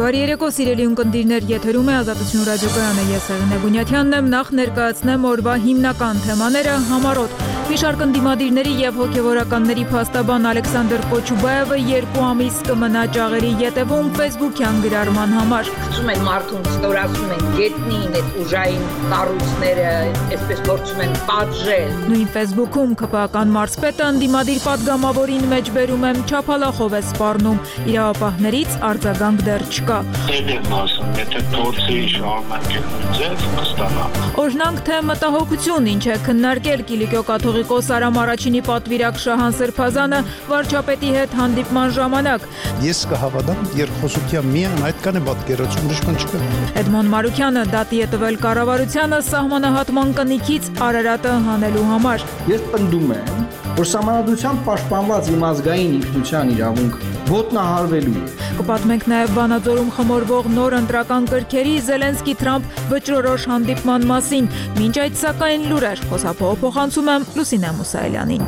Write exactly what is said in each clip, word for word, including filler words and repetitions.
Բարի երեկո, սիրելի ունկնդիրներ, եթերում է Ազատություն ռադիոկայանը, ես Եղենե Բունյաթյանն եմ, նախ ներկայացնեմ օրվա հիմնական թեմաները համառոտ։ Մի շարք ընդդիմադիրների եւ հոգեվորականների փաստաբան Ալեքսանդր Կոչուբաևը երկու ամիս կմնա ճաղերի ետևում Facebook-յան գրառման համար։ Ասում են մարդուն ստորացում են գետնին, այդ ուժային կառույցները, այսպես փորձում են պատժել։ Նույն Facebook-ում ԿՊԱ-կան մարզպետը ընդդիմադիր պատգամավորին մեջ բերում եմ չափալախով է սպառնում, իրավապահներից արձագանք դեռ չկա։ Դեմ ասում, եթե փորձի շարունակել ձեզ կստանա։ Օրհնանք թե մտահոգություն ինչ է քննարկել Կիլիկիո կաթողիկոս Արամ Առաջինի պատվիրակ Շահան Սրբազանը վարչապետի հետ հանդիպման ժամանակ։ Ես կհավատամ երկխոսության միայն այդքան է պատկերացում, ուրիշ բան չկա։ Էդմոն Մարուկյանը դատի է տվել կառավարությանը սահմանահատման կնիքից Արարատը հանելու համար։ Ես պնդում եմ, որ սահմանադրությամբ պաշտպանված իմ ազգային ինքնության իրավունք ոտնահարվելու է։ Կպատմենք նաև Վանաձորում խմորվող նոր ընտրական կրքերի Զելենսկի-Թրամփ վճռորոշ հանդիպման մասին։ Մինչ այդ սակայն լուրեր, խոսափողը փոխանցում եմ Լուսինե Մուսայելյանին։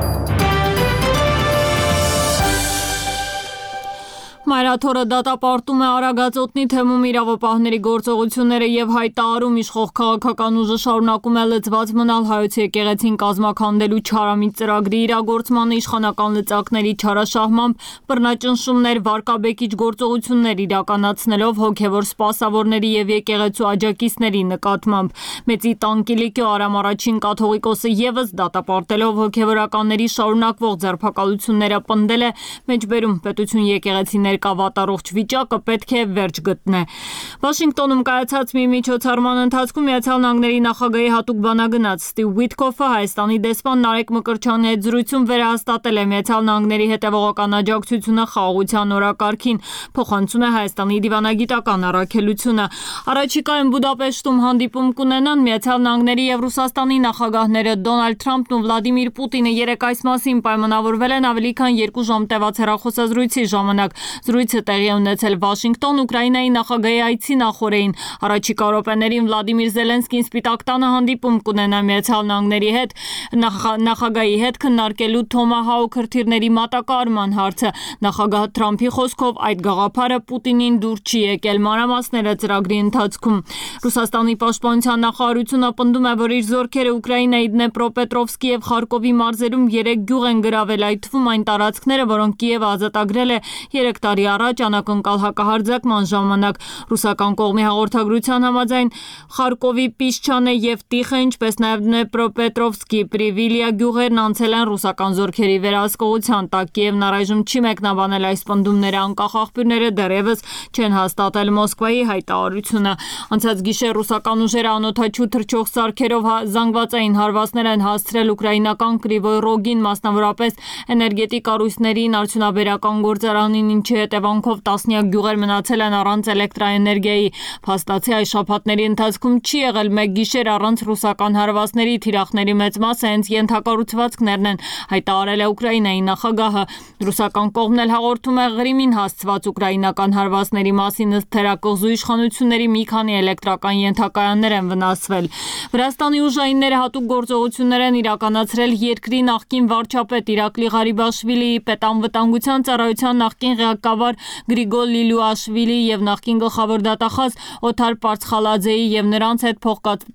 Մայրաթորը դատապարտում է Արագածոտնի թեմում իրավապահների գործողությունները եւ հայտարարում իշխող քաղաքական ուժը շարունակում է լծված մնալ հայոց եկեղեցին կազմաքանդելու չարամիտ ծրագրի իրագործմանը իշխանական լծակների չարաշահմամբ բռնաճնշումներ, վարկաբեկիչ գործողություններ իրականացնելով հոգեվոր սպասավորների եւ եկեղեցու աջակիցների նկատմամբ։ Մեծի տան Կիլիկիո Արամ Առաջին կաթողիկոսը եւս դատապարտելով հոգեվորականների շարունակվող ձերբակալությունները պնդել է մեջբերում պետություն եկեղեցիներ կավատարողջ վիճակը պետք է վերջ գտնե։ Վաշինգտոնում կայացած մի միջոցառման ընթացքում Միացյալ Նահանգների նախագահի հատուկ բանագնաց Ստիվ Ուիթքոֆը Հայաստանի դեսպան Նարեկ Մկրտչյանի հետ զրույցում վերահաստատել է Միացյալ Նահանգների հետևողական աջակցությունը խաղաղության օրակարգին, փոխանցում է Հայաստանի դիվանագիտական առաքելությունը։ Առաջիկայում Բուդապեշտում հանդիպում կունենան Միացյալ Նահանգների եւ Ռուսաստանի նախագահները Դոնալդ Թրամփն ու Վլադիմիր Պուտինը երեկ այս մասին պայմանավորվել են ավելի քան երկու ժամ տևած հեռախոսազրույցի ժամանակ։ Զրույցը տեղի է ունեցել Վաշինգտոն, Ուկրաինայի նախագահի այցի նախօրեին։ Առաջիկա րոպեներին Վլադիմիր Զելենսկին Սպիտակ տանը հանդիպում կունենա Միացյալ Նահանգների հետ, նախագահի հետ քննարկելու Թոմահաուք հրթիռների մատակարարման հարցը։ Նախագահ Թրամփի խոսքով այդ գաղափարը Պուտինին դուր չի եկել, մանրամասները ծրագրի ընթացքում։ Ռուսաստանի պաշտպանության նախարարությունը պնդում է, որ իր զորքերը Ուկրաինայի Դնեպրոպետրովսկի եւ Խարկովի մարզերում երեք գյուղ են գրավել, այդ թվում այն տարածքները, որոնք Կիևը ազատագրել է երեք տարի առաջ անակնկալ հակահարձակման ժամանակ։ Ռուսական կողմի հաղորդագրության համաձայն Խարկովի Պիսչանե եւ Տիխը, ինչպես նաեւ Դնեպրոպետրովսկի Պրիվիլիա գյուղերն անցել են ռուսական զորքերի վերահսկողության տակ։ Կիևն առայժմ չի մեկնաբանել այս պնդումները, անկախ աղբյուրները դեռևս չեն հաստատել Մոսկվայի հայտարարությունը։ Անցած գիշեր ռուսական ուժերը անօդաչու թռչող սարքերով զանգվածային հարվածներ են հասցրել ուկրաինական Կրիվոյ Ռոգին, մասնավորապես էներգետիկ կառույցներին, արդյունաբերական գործարանին, ինչի հետևանքով տասնյակ գյուղեր մնացել են առանց էլեկտրաէներգիայի։ Փաստացի այս շաբաթների ընթացքում չի եղել մեկ գիշեր առանց ռուսական հարվածների, թիրախների մեծ մասը հենց ենթակառուցվածքներն են, հայտարարել է Ուկրաինայի նախագահը։ Ռուսական կողմն էլ հաղորդում է Ղրիմին հասցված ուկրաինական հարվածների մասին, ըստ թերակղզու իշխանությունների մի քանի էլեկտրական ենթակայաններ են վնասվել։ Վրաստանի ուժայինները հատուկ գործողություններ են իրականացրել երկրի նախկին վարչապետ Իրակլի Ղարիբաշվիլիի, պետանվտանգության ծառայության նախկին ղեկավար Գրիգոր Լիլուաշվիլի եւ նախկին գլխավոր դատախազ Օթար Պարցխալաձեի եւ նրանց հետ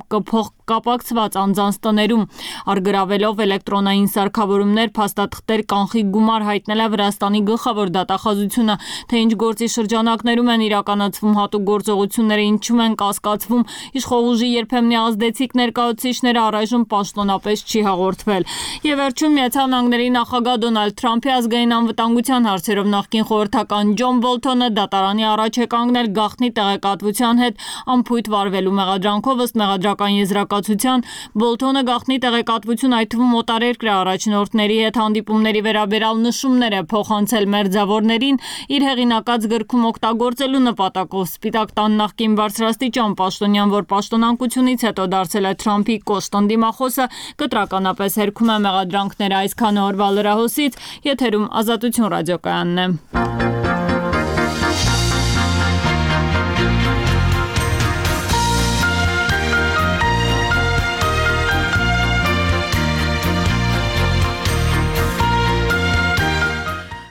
փոխկապակցված անձանց տներում, արգրավելով էլեկտրոնային սարքավորումներ, փաստաթղթեր, կանխիկ գումար, հայտնել է Վրաստանի գլխավոր դատախազությունը, թե ինչ գործի շրջանակներում են իրականացվում հատուկ գործողությունները, ինչում են կասկածվում իշխող ուժի երբեմնի ազդեցիկ ներկայացուցիչները, առայժմ պաշտոնապես չի հաղորդվել։ Եվ վերջում Միացյալ Նահանգների նախագահ Դոնալդ Թրամփի ազգային անվտանգության հարցերով նախկին խորհրդական Ջոն Բոլթոնը դատարանի առաջ է կանգնել գաղտնի տեղեկատվության հետ անփույթ վարվելու մեղադրանքով, ըստ մեղադրական եզրակացության Բոլթոնը գաղտնի տեղեկատվություն, այդ թվում օտարերկրյա առաջնորդների հետ հանդիպումների վերաբերյալ նշումներ է փոխանցել մերձավորներին իր հեղինակած գրքում օգտագործելու նպատակով։ Սպիտակ տան նախկին բարձրաստիճան պաշտոնյան, որ պաշտոնանկությունից հետո դարձել է Թրամփի կոշտ ընդդիմախոսը, կտրականապես հերքում է մեղադրանքները։ Այսքանը օրվա լրահոսից, եթերում Ազատություն ռադիոկայանն է։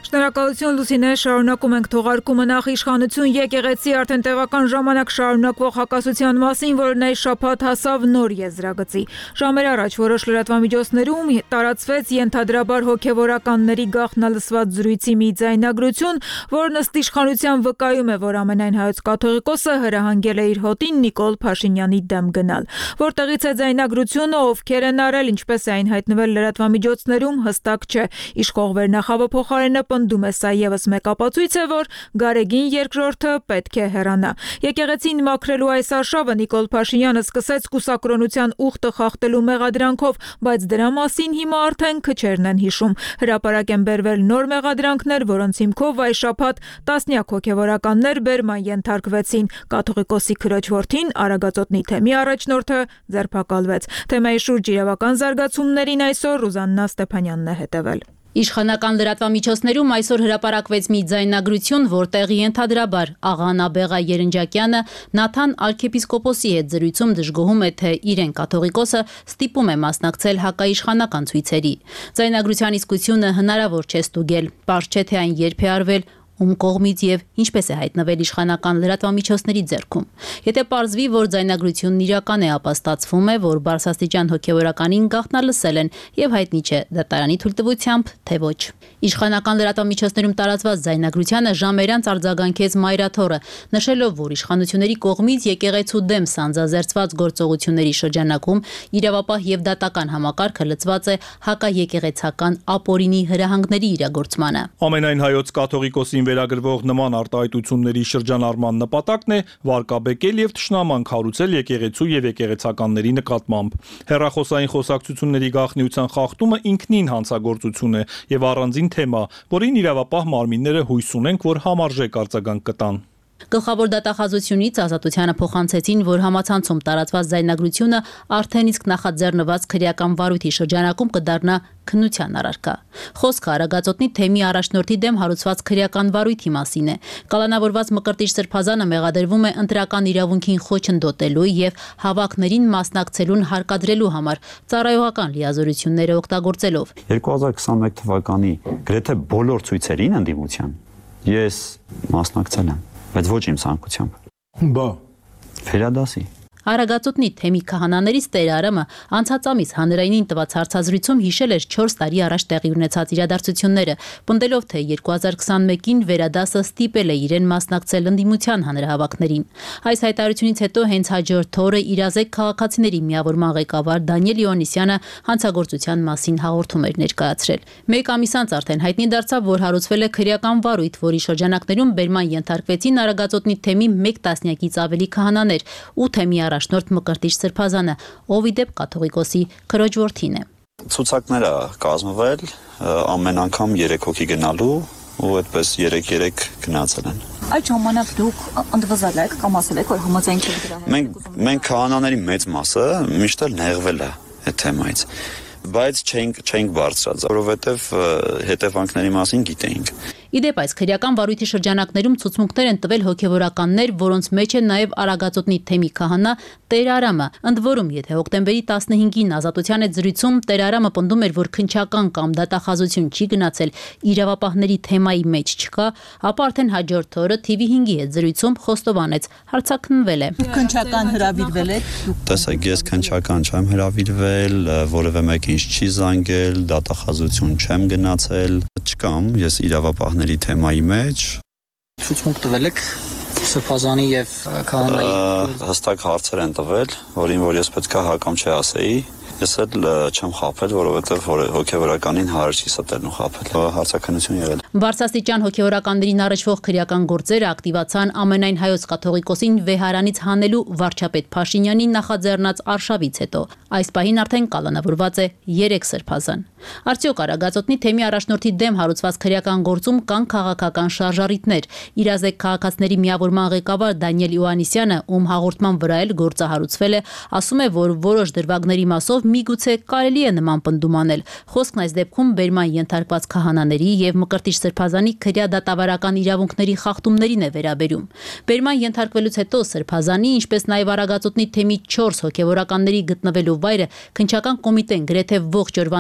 Շնորհակալություն Լուսինե, շարունակում ենք թողարկումը նախ իշխանություն եկեղեցի արդեն տեղական ժամանակ շարունակվող հակասության մասին, որն այս շաբաթ հասավ նոր եզրագծի։ Ժամեր առաջ որոշ լրատվամիջոցներում տարածվեց ենթադրաբար հոգևորականների գաղտնալսված զրույցի մի ձայնագրություն, որն ըստ իշխանության վկայում է, որ ամենայն հայոց կաթողիկոսը հրահանգել է իր հոտին Նիկոլ Փաշինյանի դեմ գնալ։ Որտեղից է ձայնագրությունը, ովքեր են արել, ինչպես է այն հայտնվել լրատվամիջոցներում, հստակ չէ։ Իշխող վերնախավը փոխարենը պնդում է սա եւս մեկ ապացույց է, որ Գարեգին երկրորդը պետք է հեռանա։ Եկեղեցին մաքրելու այս արշավը Նիկոլ Փաշինյանը սկսեց կուսակրոնության ուխտը խախտելու մեղադրանքով, բայց դրա մասին հիմա արդեն քչերն են հիշում։ Հրապարակ են բերվել նոր մեղադրանքներ, որոնց հիմքով այս շաբաթ տասնյակ հոգևորականներ բերման ենթարկվեցին։ Կաթողիկոսի քրոջ որդին, Արագածոտնի թեմի առաջնորդը, ձերբակալվեց։ Թեմայի շուրջ իրավական զարգացումներին այսօր Ռուզաննա Ստեփանյանն է հետևել։ Իշխանական լրատվամիջոցներում այսօր հրապարակվեց մի ձայնագրություն, որտեղ ենթադրաբար աղա Նաբեղա Երնջակյանը Նաթան արքեպիսկոպոսի հետ զրույցում դժգոհում է, թե իրեն կաթողիկոսը ստիպում է մասնակցել հակաիշխանական ցույցերի։ Ձայնագրության իսկությունը հնարավոր չէ ստուգել, պարզ չէ, թե այն երբ է արվել, ում կողմից եւ ինչպես է հայտնվել իշխանական լրատվամիջոցների ձեռքում։ Եթե պարզվի, որ ձայնագրությունն իրական է, ապա ստացվում է, որ բարձրաստիճան հոգևորականին գաղտնալսել են եւ հայտնի չէ դատարանի թույլտվությամբ, թե ոչ։ Իշխանական լրատվամիջոցներում տարածված ձայնագրությանը ժամերից արձագանքեց Մայրաթորը, նշելով, որ իշխանությունների կողմից եկեղեցու դեմ սանձազերծված գործողությունների շրջանակում իրավապահ եւ դատական համակարգը լծված է հակաեկեղեցական ապօրինի հրահանգների իրագործմանը։ Ամենայն հայոց կաթողիկոսին վերագրվող նման արտահայտությունների շրջանառման նպատակն է վարկաբեկել եւ թշնամանք հարուցել եկեղեցու եւ եկեղեցականների նկատմամբ։ Հեռախոսային խոսակցությունների գաղտնիության խախտումը ինքնին հանցագործություն է եւ առանձին թեմա, որին իրավապահ մարմինները հույս ունենք, որ համարժեք արձագանք կտան։ Գլխավոր դատախազությունից Ազատությանը փոխանցեցին, որ համացանցում տարածված ձայնագրությունը արդեն իսկ նախաձեռնված քրեական վարույթի շրջանակում կդառնա քննության առարկա։ Խոսքը Արագածոտնի թեմի առաջնորդի դեմ հարուցված քրեական վարույթի մասին է։ Կալանավորված Մկրտիչ Սրբազանը մեղադրվում է ընտրական իրավունքին խոչընդոտելու եւ հավաքներին մասնակցելուն հարկադրելու համար ծառայողական լիազորությունները օգտագործելով։ երկու հազար քսաներեք թվականի գրեթե բոլոր ցույցերին ընդդիմության ես մասնակցել եմ, բայց ոչ իմ ցանկությամբ։ Բա Ֆերադասի Արագածոտնի թեմի քահանաներից Տեր Արամը անցած ամիս հանրայինին տված հարցազրույցում հիշել էր չորս տարի առաջ տեղի ունեցած իրադարձությունները, պնդելով, թե երկու հազար քսանմեկին Վերադասը ստիպել է իրեն մասնակցել ընդդիմության հանրահավաքներին։ Այս հայտարարությունից հետո հենց հաջորդ օրը իրազեկ քաղաքացիների միավորման ղեկավար Դանիել Իոնիսյանը հանցագործության մասին հաղորդում էր ներկայացրել։ Մեկ ամիս անց արդեն հայտնի դարձավ, որ հարուցվել է քրեական վարույթ, որի շրջանակներում բերման ենթարկվեցին Արագածոտնի թեմի մեկ տասնյակից ավելի քահանաներ ու թեմի առաջնորդ Մկրտիչ Սրբազանը, ով ի դեպ կաթողիկոսի քրոջ որդին է։ Ցուցակները կազմվել ամեն անգամ երեք հոգի գնալու ու այդպես երեք-երեք գնացել են։ Այդ ժամանակ դուք ընդվզել եք կամ ասել եք, որ համաձայնք եք դրա հետ։ Մենք մենք քահանաների մեծ մասը միշտ էլ նեղվել է այդ թեմայից, բայց չենք չենք բարձրացել, որովհետև հետևանքների մասին գիտեինք։ Իդեպ այս քրեական վարույթի շրջանակներում ցուցմունքներ են տվել հոգևորականներ, որոնց մեջ է նաև Արագածոտնի թեմի քահանա Տեր Արամը։ Ընդ որում, եթե հոկտեմբերի տասնհինգին Ազատության հետ զրույցում Տեր Արամը պնդում էր, որ քննչական կամ դատախազություն չի գնացել, իրավապահների թեմայի մեջ չկա, ապա արդեն հաջորդ օրը Թ V հինգի հետ զրույցում խոստովանեց, հարցաքննվել է։ Քննչական հրավիրվել եք։ Տեսեք, ես քննչական չեմ հրավիրվել, որևէ մեկ ինձ չի զանգել, դատախազություն չեմ գնացել, չկամ, ես իրավապահների թեմայի մեջ։ Ցուցմունք տվել եք Սրբազանի եւ քահանայի։ Հստակ հարցեր են տվել, որին որ ես պետք է հակամ չասեի։ Ես էլ չեմ խաբել, որովհետև հոգևորականին հարց չի ստել ու խաբել։ Հարցաքննություն եղել։ Բարձրաստիճան հոգևորականներին առնչվող քրեական գործերը ակտիվացան ամենայն հայոց կաթողիկոսին վեհարանից հանելու վարչապետ Փաշինյանի նախաձեռնած արշավից հետո։ Այս պահին արդեն կալանավորված է երեք սրբազան։ Արդյոք Արագածոտնի թեմի առաջնորդի դեմ հարուցված քրեական գործում կան քաղաքական շարժառիթներ։ Իրազեկ քաղաքացիների միավորման ղեկավար Դանիել Իոաննիսյանը, ում հաղորդման վրա էլ գործը հարուցվել է, ասում է, որ որոշ դրվագների մասով միգուցե կարելի է նման պնդում անել։ Խոսքն այս դեպքում բերման ենթարկված քահանաների եւ Մկրտիչ Սրբազանի քրեադատավարական իրավունքների խախտումներին է վերաբերում։ Բերման ենթարկվելուց հետո Սրբազանի, ինչպես նաեւ Արագածոտնի թեմի չորս հոգևորականների գտնվելու վայրը քննչական կոմիտեն գրեթե ողջ օրվա ընթացքում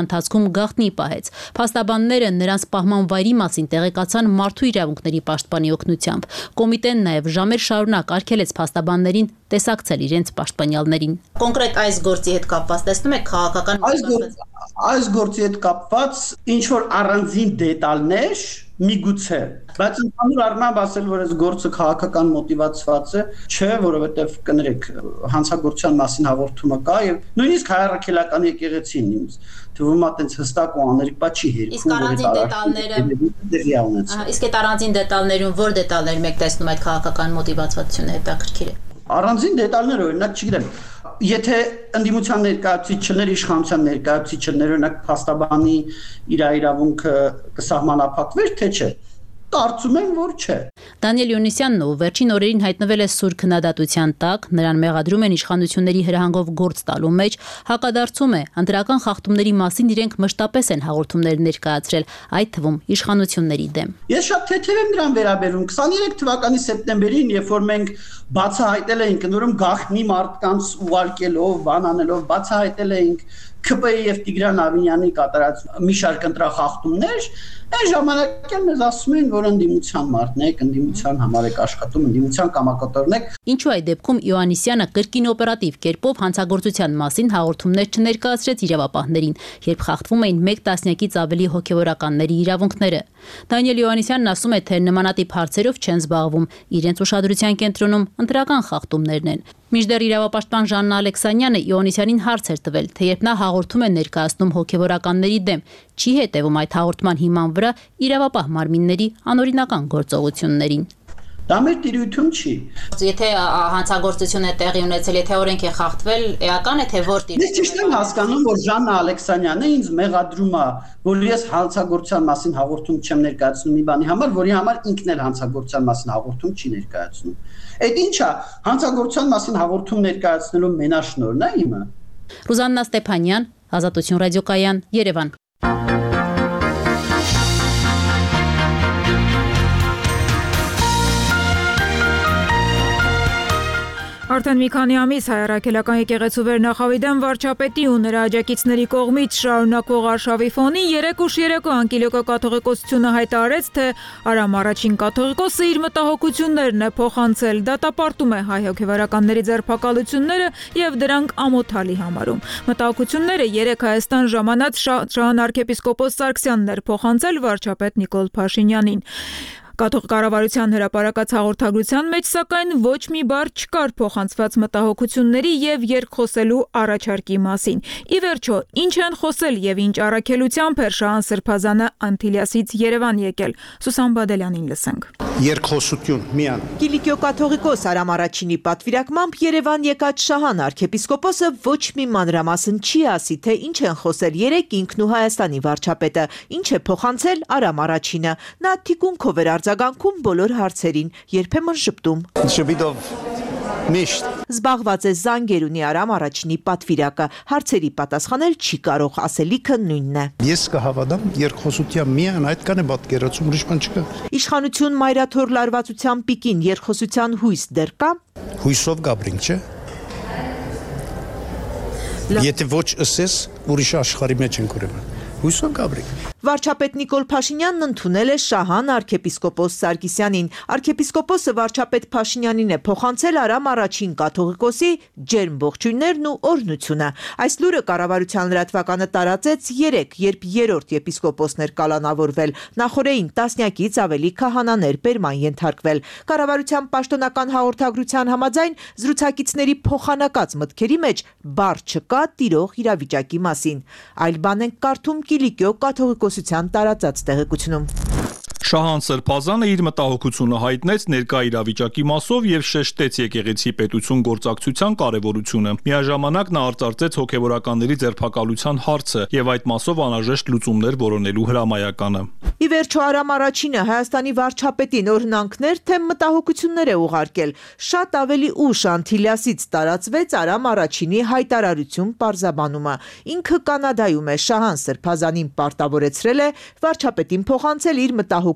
գաղտնի պահեց։ Փաստաբանները նրանց պահման վայրի մասին տեղեկացան Մարդու իրավունքների պաշտպանի օգնությամբ։ Կոմիտեն նաև ժամեր շարունակ արգելեց փաստաբաններին տեսակցել իրենց պաշտպանյալներին։ Կոնկրետ այս գործի հետ կապված տեսնում եք քաղաքական այս գործի հետ կապված ինչ որ առանձին դետալներ միգուցե, բայց ընդհանուր առմամբ ասել, որ այս գործը քաղաքական մոտիվացված է, չէ, որովհետև կներեք, հանցագործության մասին հաղորդումը կա եւ նույնիսկ հայ առաքելական եկեղեցին ինձ թվում է տենց հստակ ու աներկբա չի հերիքում, որ դետալները Իսկ այդ առանձին դետալներում որ դետալներ մեկ տեսնում այդ քաղաքական մոտիվացվածությունը հետաքրքիր է։ Առանձին դետալներ օրինակ չգիտեմ, եթե ընդդիմության ներկայացուցիչներ, իշխանության ներկայացուցիչներ օրինակ փաստաբանի իր իրավունքը կսահմանափակվեր, թե չէ։ Կարծում եմ, որ չէ։ Դանիել Յունիսյանն ով վերջին օրերին հայտնվել է սուր քննադատության տակ, նրան մեղադրում են իշխանությունների հրահանգով գործ տալու մեջ, հակադարձում է ընտրական խախտումների մասին իրենք մշտապես են հաղորդումներ ներկայացրել, այդ թվում իշխանությունների դեմ։ Ես շատ թեթև եմ դրան վերաբերում քսաներեք թվականի սեպտեմբերին, երբ որ մենք բացահայտել էինք նորում գաղտնի մարդկանց ուղարկելով, բան անելով, բացահայտել էինք K P I եւ Տիգրան Ավինյանի կատարած մի շարք ընտրախախտումներ, այն ժամանակ էլ մեզ ասում են, որ ընդդիմության մարդն եք, ընդդիմության համար եք աշխատում, ընդդիմության կամակատորն եք։ Ինչու այդ դեպքում Իոաննիսյանը կրկին օպերատիվ կերպով հանցագործության մասին հաղորդումներ չներկայացրեց իրավապահներին, երբ խախտվում էին մեկ տասնյակից ավելի հոգևորականների իրավունքները։ Դանիել Իոաննիսյանն ասում է, թե նմանատիպ հարցերով չեն զբաղվում, իրենց ուշադրության կենտրոնում ընտրական խախտումներն են։ Մինչդեռ իրավապաշտպան Ժաննա Ալեքսանյանը Իոաննիսյանին հարց էր տվել, թե երբ նա հաղորդում է ներկայացնում հոգևորականների դեմ, չի հետևում այդ հաղորդման հիման վրա իրավապահ մարմինների անօրինական գործողություններին։ Դա մեր տիրույթում չի։ Եթե հանցագործություն է տեղի ունեցել, եթե օրենք է խախտվել, էական է թե որ տիրույթ։ Ես ճիշտ եմ հասկանում, որ Ժաննա Ալեքսանյանը ինձ մեղադրում է, որ ես հանցագործության մասին հաղորդում չեմ ներկայացնում մի բանի համար, որի համար ինքն էլ հանցագործության մասին հաղորդում չի ներկայացնում։ Այդ ի՞նչ է, հանցագործության մասին հաղորդում ներկայացնելու մենաշնորհն է իմը։ Ռուզաննա Ստեփանյան, Ազատություն ռադիոկայան, Երևան։ Արդեն մի քանի ամիս Հայ առաքելական եկեղեցու վերնախավիդան վարչապետի ու նրա աջակիցների կողմից շարունակվող արշավի ֆոնին երեկ ուշ երեկո Անկիլիոկո կաթողիկոսությունը հայտարարեց, թե Արամ առաջին կաթողիկոսը իր մտահոգություններն է փոխանցել, դատապարտում է հայ հոգևորականների ձերբակալությունները եւ դրանք ամոթալի համարում։ Մտահոգությունները երեկ Հայաստան ժամանած Շահան arczepiskopos Սարգսյանն էր փոխանցել վարչապետ Նիկոլ Փաշինյանին։ Կաթողիկարավարության հրապարակած հաղորդագրության մեջ սակայն ոչ մի բառ չկար փոխանցված մտահոգությունների եւ երկխոսելու առաջարկի մասին։ Ի վերջո, ինչ են խոսել եւ ինչ առաքելությամբ էր Շահան Սրբազանը Անտիլիասից Երևան եկել։ Սուսան Բադելյանին լսենք։ Երկխոսություն միան։ Կիլիկիո կաթողիկոս Արամ առաջինի պատվիրակմամբ Երևան եկած Շահան arczepiskopos-ը ոչ մի մանրամասն չի ասի, թե ինչ են խոսել երեկ ինքն ու Հայաստանի վարչապետը, ինչ է փոխանցել Արամ առաջինը։ Նա թիկունքով էր արձագանքում բոլոր հարցերին, երբեմն շփտում։ Շփիդով միշտ զբաղված է զանգեր ունի Արամ առաջինի պատվիրակը, հարցերի պատասխանել չի կարող, ասելիքը նույնն է։ Ես կհավատամ երկխոսության միայն այդքան է պատկերացում, ուրիշ բան չկա։ Իշխանություն մայրաթոր լարվածության պիկին երկխոսության հույս դեռ կա։ Հույսով գաբրինք, չէ։ Եթե ոչ ասես, ուրիշ աշխարհի մեջ ենք ուրեմն։ Հույսով գաբրինք։ Վարչապետ Նիկոլ Փաշինյանն ընդունել է Շահան arczepiskopos Սարգսյանին։ Arczepiskopos-ը վարչապետ Փաշինյանին է փոխանցել Արամ առաջին կաթողիկոսի ջերմ ողջույններն ու օրհնությունը։ Այս լուրը կառավարության լրատվականը տարածեց երեկ, երբ երրորդ եպիսկոպոսն էր կալանավորվել։ Նախորդին տասնյակից ավելի քահանաներ բերման ենթարկվել։ Կառավարության պաշտոնական հաղորդագրության համաձայն զրուցակիցների փոխանակած մտքերի մեջ բառ չկա տիրող իրավիճակի մասին։ Այլ բան են կարդում Կիլիկիո կաթողիկոսության տարածած տեղեկությունում։ Շահան Սրբազանը իր մտահոգությունը հայտնեց ներկա իրավիճակի մասով եւ շեշտեց եկեղեցի պետություն գործակցության կարեւորությունը։ Միաժամանակ նա արծարծեց հոգեվորականների ձերբակալության հարցը եւ այդ մասով անհրաժեշտ լուծումներ որոնելու հրամայականը։ Ի վերջո Արամ առաջինը Հայաստանի վարչապետին օրհնանքներ թե մտահոգություններ է ուղարկել։ Շատ ավելի ուշ Անտիլիասից տարածվեց Արամ առաջինի հայտարարություն պարզաբանումը։ Ինքը Կանադայում է Շահան Սրբազանին պարտավորեցրել է վարչապետին փոխանցել իր մտահոգությունները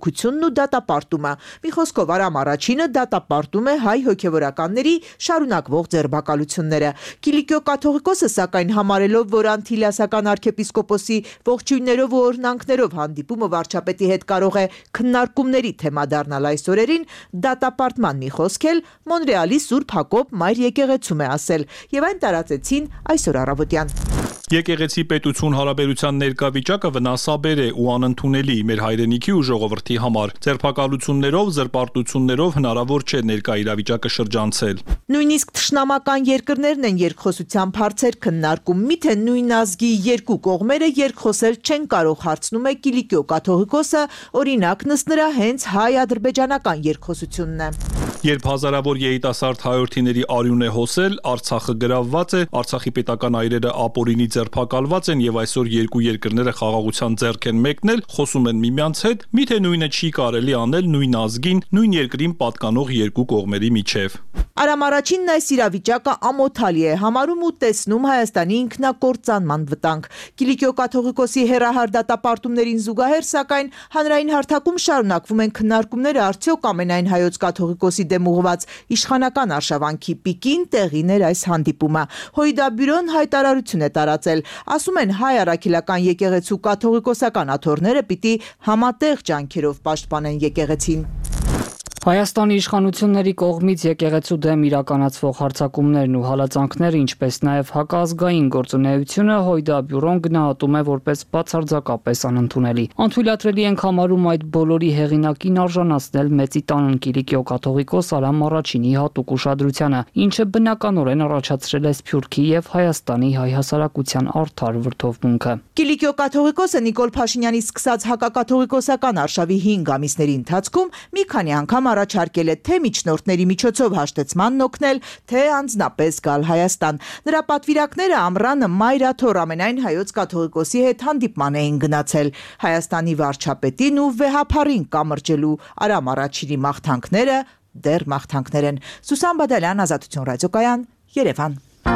բողոքությունն ու դատապարտումը։ Մի խոսքով Արամ առաջինը դատապարտում է հայ հոգևորականների շարունակվող ձերբակալությունները։ Կիլիկիո կաթողիկոսը սակայն համարելով, որ Անտիլիասական arczepiskopos-ի ողջույններով ու օրհնանքներով հանդիպումը վարչապետի հետ կարող է քննարկումների թեմա դառնալ այս օրերին, դատապարտման մի խոսք էլ Մոնրեալի Սուրբ Հակոբ Մայր եկեղեցում է ասել, եւ այն տարածեցին այսօր առավոտյան։ Եկեղեցի պետություն հարաբերության ներկա վիճակը վնասաբեր է ու անընդունելի մեր հայրենիքի ու ժողովրդի համար։ Ձերբակալություններով, զրպարտություններով հնարավոր չէ ներկա իրավիճակը շրջանցել։ Նույնիսկ թշնամական երկրներն են երկխոսության բարձր քննարկում, միթե նույն ազգի երկու կողմերը երկխոսել չեն կարող, հարցնում է Կիլիկիո կաթողիկոսը, օրինակն ըստ նրա հենց հայ-ադրբեջանական երկխոսությունն է։ Երբ հազարավոր երիտասարդ հայրենիների արյուն է հոսել, Արցախը գրավված է, Արցախի պետական այրերը ապօրինի ձերբակալված են եւ այսօր երկու երկրները խաղաղության ձեռք են մեկնել, խոսում են միմյանց հետ, միթե նույնը չի կարելի անել նույն ազգին, նույն երկրին պատկանող երկու կողմերի միջև։ Արամ առաջինն այս իրավիճակը ամոթալի է համարում ու տեսնում Հայաստանի ինքնակործանման վտանգ։ Կիլիկիո կաթողիկոսի հերահար դատապարտումներին զուգահեռ, սակայն հանրային հարթակում շարունակվում են քննարկումները, արդյոք ամենայն հայոց կաթողիկոսի դեմ ուղղված իշխանական արշավանքի պիկին տեղին էր այս հանդիպումը։ Հույդա բյուրոն հայտարարություն է տարածել, ասում են հայ առաքելական եկեղեցու կաթողիկոսական աթոռները պիտի համատեղ ջանքերով պաշտպանեն եկեղեցին։ Հայաստանի իշխանությունների կողմից եկեղեցու դեմ իրականացվող հարձակումներն ու հալածանքները, ինչպես նաև հակազգային գործունեությունը Հույդա բյուրոն գնահատում է որպես բացարձակապես անընդունելի։ Անթույլատրելի ենք համարում այդ բոլորի հեղինակին արժանացնել մեծի տանն Կիլիկիո կաթողիկոս Արամ առաջինի հատուկ ուշադրությանը, ինչը բնականորեն առաջացրել է Սփյուռքի եւ Հայաստանի հայ հասարակության արդար վրդովմունքը։ Կիլիկիո կաթողիկոսը Նիկոլ Փաշինյանի սկսած հակակաթողիկոսական արշավի հինգ ամիսների ընթացքում մի քանի անգամ առաջարկել է թե միջնորդների միջոցով հաշտեցման օգնել, թե անձնապես գալ Հայաստան։ Նրա պատվիրակները ամռանը Մայր աթոռ ամենայն հայոց կաթողիկոսի հետ հանդիպման էին գնացել։ Հայաստանի վարչապետին ու վեհափառին կամրջելու Արամ առաջինի մաղթանքները դեռ մաղթանքներ են։ Սուսան Բադալյան, Ազատություն ռադիոկայան, Երևան։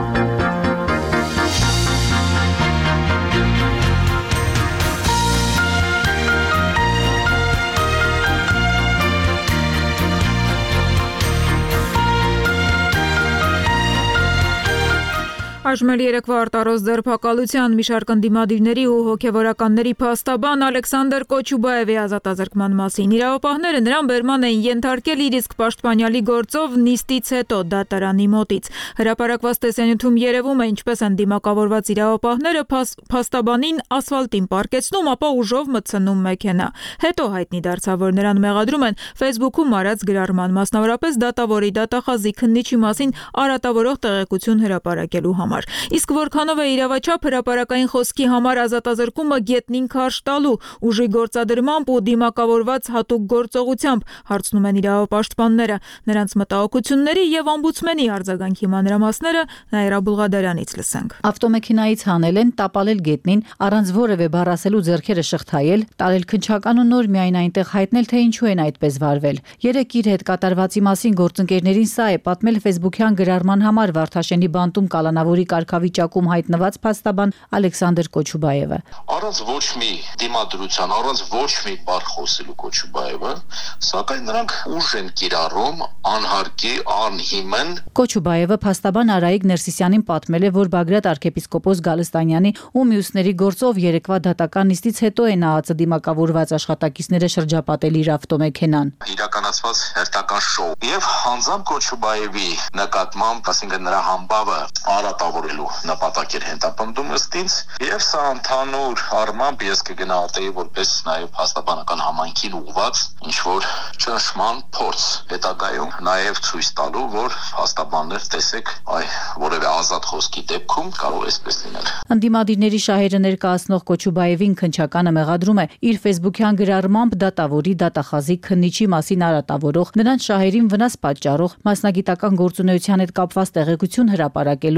Այժմել երեկվա արտարոց ձերբակալության մի շարք ընդդիմադիրների ու հոգևորականների փաստաբան Ալեքսանդր Կոչուբաևի ազատազրկման մասին իրավապահները նրան բերման էին ենթարկել իր իսկ պաշտպանյալի գործով նիստից հետո դատարանի մոտից։ Հրապարակված տեսանյութում երևում է ինչպես են դիմակավորված իրավապահները փաստաբանին ասֆալտին պառկեցնում, ապա ուժով մտցնում մեքենա։ Հետո հայտնի դարձավ, որ նրան մեղադրում են Facebook-ում արած գրառման, մասնավորապես դատավորի դատախազի քննիչի մասին արատավորող տեղեկություն հրապարակելու համար։ Իսկ որքանով է իրավաչափ հրապարակային խոսքի համար ազատազրկումը գետնին քարշ տալու, ուժի գործադրմամբ ու դիմակավորված հատուկ գործողությամբ, հարցնում են իրավապաշտպանները։ Նրանց մտահոգությունների եւ օմբուդսմենի արձագանքի մանրամասները Նաիրա Բուլղադարյանից լսենք։ Ավտոմեքենայից հանել են, տապալել գետնին, առանց որևէ բառ ասելու ձեռքերը շղթայել, տարել քնչական ու նոր միայն այնտեղ հայտնել, թե ինչու են այդպես վարվել։ Երեք իր հետ կատարվածի մասին գործընկերներին սա է պատմել Facebook-յան գրառման համար Վարդաշենի բանտում կալանավորի կարգավիճակում հայտնված փաստաբան Ալեքսանդր Կոչուբաևը։ Առանց ոչ մի դիմադրության, առանց ոչ մի բառ խոսելու Կոչուբաևը, սակայն նրանք ուժ են կիրառում անհարկի, անհիմն։ Կոչուբաևը փաստաբան Արայիկ Ներսիսյանին պատմել է, որ Բագրատ arczepiskopos Գալստանյանի ու մյուսների գործով երեկվա դատական նիստից հետո է ՆԱԱՑ դիմակավորված աշխատակիցները շրջապատել իր ավտոմեքենան։ Իրականացված հերթական շոու եւ հանձամբ Կոչուբաևի նկատմամբ, ասինքն նրա համբավը արատավորելու նպատակ էր հետապնդում ըստ ինձ, եւ սա ընդհանուր առմամբ ես կգնահատեի որպես նաեւ փաստաբանական համայնքին ուղղված ինչ որ ճնշման փորձ հետագայում նաեւ ցույց տալու, որ փաստաբաններ տեսեք, այ որևէ ազատ խոսքի դեպքում կարող է այսպես լինել։ Ընդդիմադիրների շահերը ներկայացնող Կոչուբաևին քնչականը մեղադրում է իր Facebook-յան գրառմամբ դատավորի դատախազի քննիչի մասին արատավորող, նրանց շահերին վնաս պատճառող, մասնագիտական գործունեության հետ կապված տեղեկություն հրապարակելու հոդվածով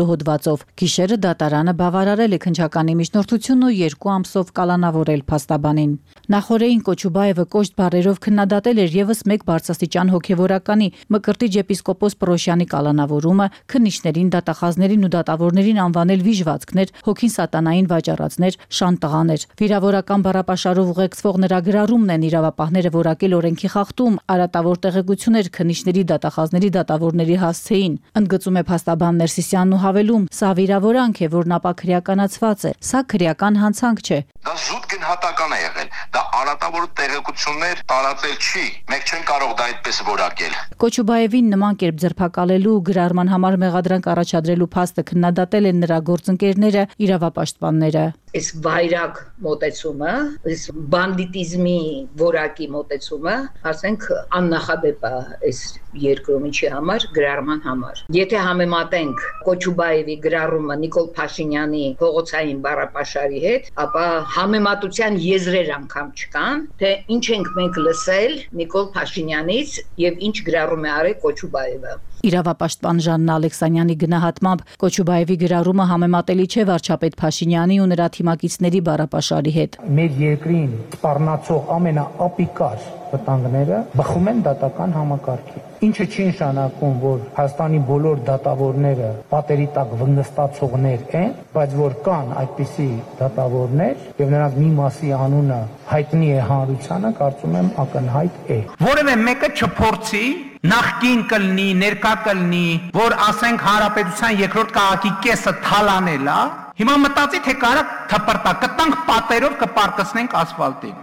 գործով։ Գիշերը դատարանը բավարարել է քննչականի միջնորդությունն ու երկու ամսով կալանավորել փաստաբանին։ Նախորդին Կոչուբաևը կոշտ բառերով քննադատել էր եւս մեկ բարձրաստիճան հոգեվորականի Մկրտիչ եպիսկոպոս Պրոշյանի կալանավորումը, քննիչներին, դատախազներին ու դատավորներին անվանել վիժվածքներ, հոգին սատանային վաճառածներ, շանտաղաներ։ Վիրավորական բառապաշարով ուղեկցվող նրա գրառումն են իրավապահները որակել օրենքի խախտում, արատավոր տեղեկություններ քննիչների, դատախազների, դատավորների հասցեին։ Ընդգծում է փաստաբան Ներսիսյանն ու հավելում. սա վիրավորանք է, որն ապա քրեականացված է։ Սա քրեական հանցանք չէ։ Դա զուտ գնահատական է եղել։ Դա արատավոր տեղեկություններ տարածել չի։ Մենք չենք կարող դա այդպես որակել։ Կոչուբաևին նման կերպ ձերբակալելու ու գրառման համար մեղադրանք առաջադրելու փաստը քննադատել են նրա գործընկերները, իրավապաշտպանները։ Այս վայրակ մոտեցումը, այս բանդիտիզմի որակի մոտեցումը, ասենք աննախադեպ է այս երկրոմիջի համար, գրառման համար։ Եթե համեմատենք Կոչուբաևի գրառումը Նիկոլ Փաշինյանի փողոցային բառապաշարի հետ, ապա համեմատության եզրեր անգամ չկան, թե ինչ ենք մենք լսել Նիկոլ Փաշինյանից եւ ինչ գրառում է արել Կոչուբաևը։ Իրավապաշտպան Ժաննա Ալեքսանյանի գնահատմամբ Կոչուբաևի գրառումը համեմատելի չէ վարչապետ Փաշինյանի ու նրա թիմակիցների բառապաշարի հետ։ Մեր երկրին սպառնացող ամենաապիկար վտանգները բխում են դատական համակարգի։ Ինչը չի նշանակում, որ Հայաստանի բոլոր դատավորները պատերի տակ վնգստացողներ են, բայց որ կան այդպիսի դատավորներ եւ նրանց մի մասի անունը հայտնի է հանրությանը, կարծում եմ ակնհայտ է։ Որևէ մեկը չփորձի նախկին կլնի, ներկա կլնի, որ ասենք հանրապետության երկրորդ քաղաքի կեսը թալանել է, հիմա մտածի թե կարա թփրտա, կտանք պատերով կպարկացնենք ասֆալտին։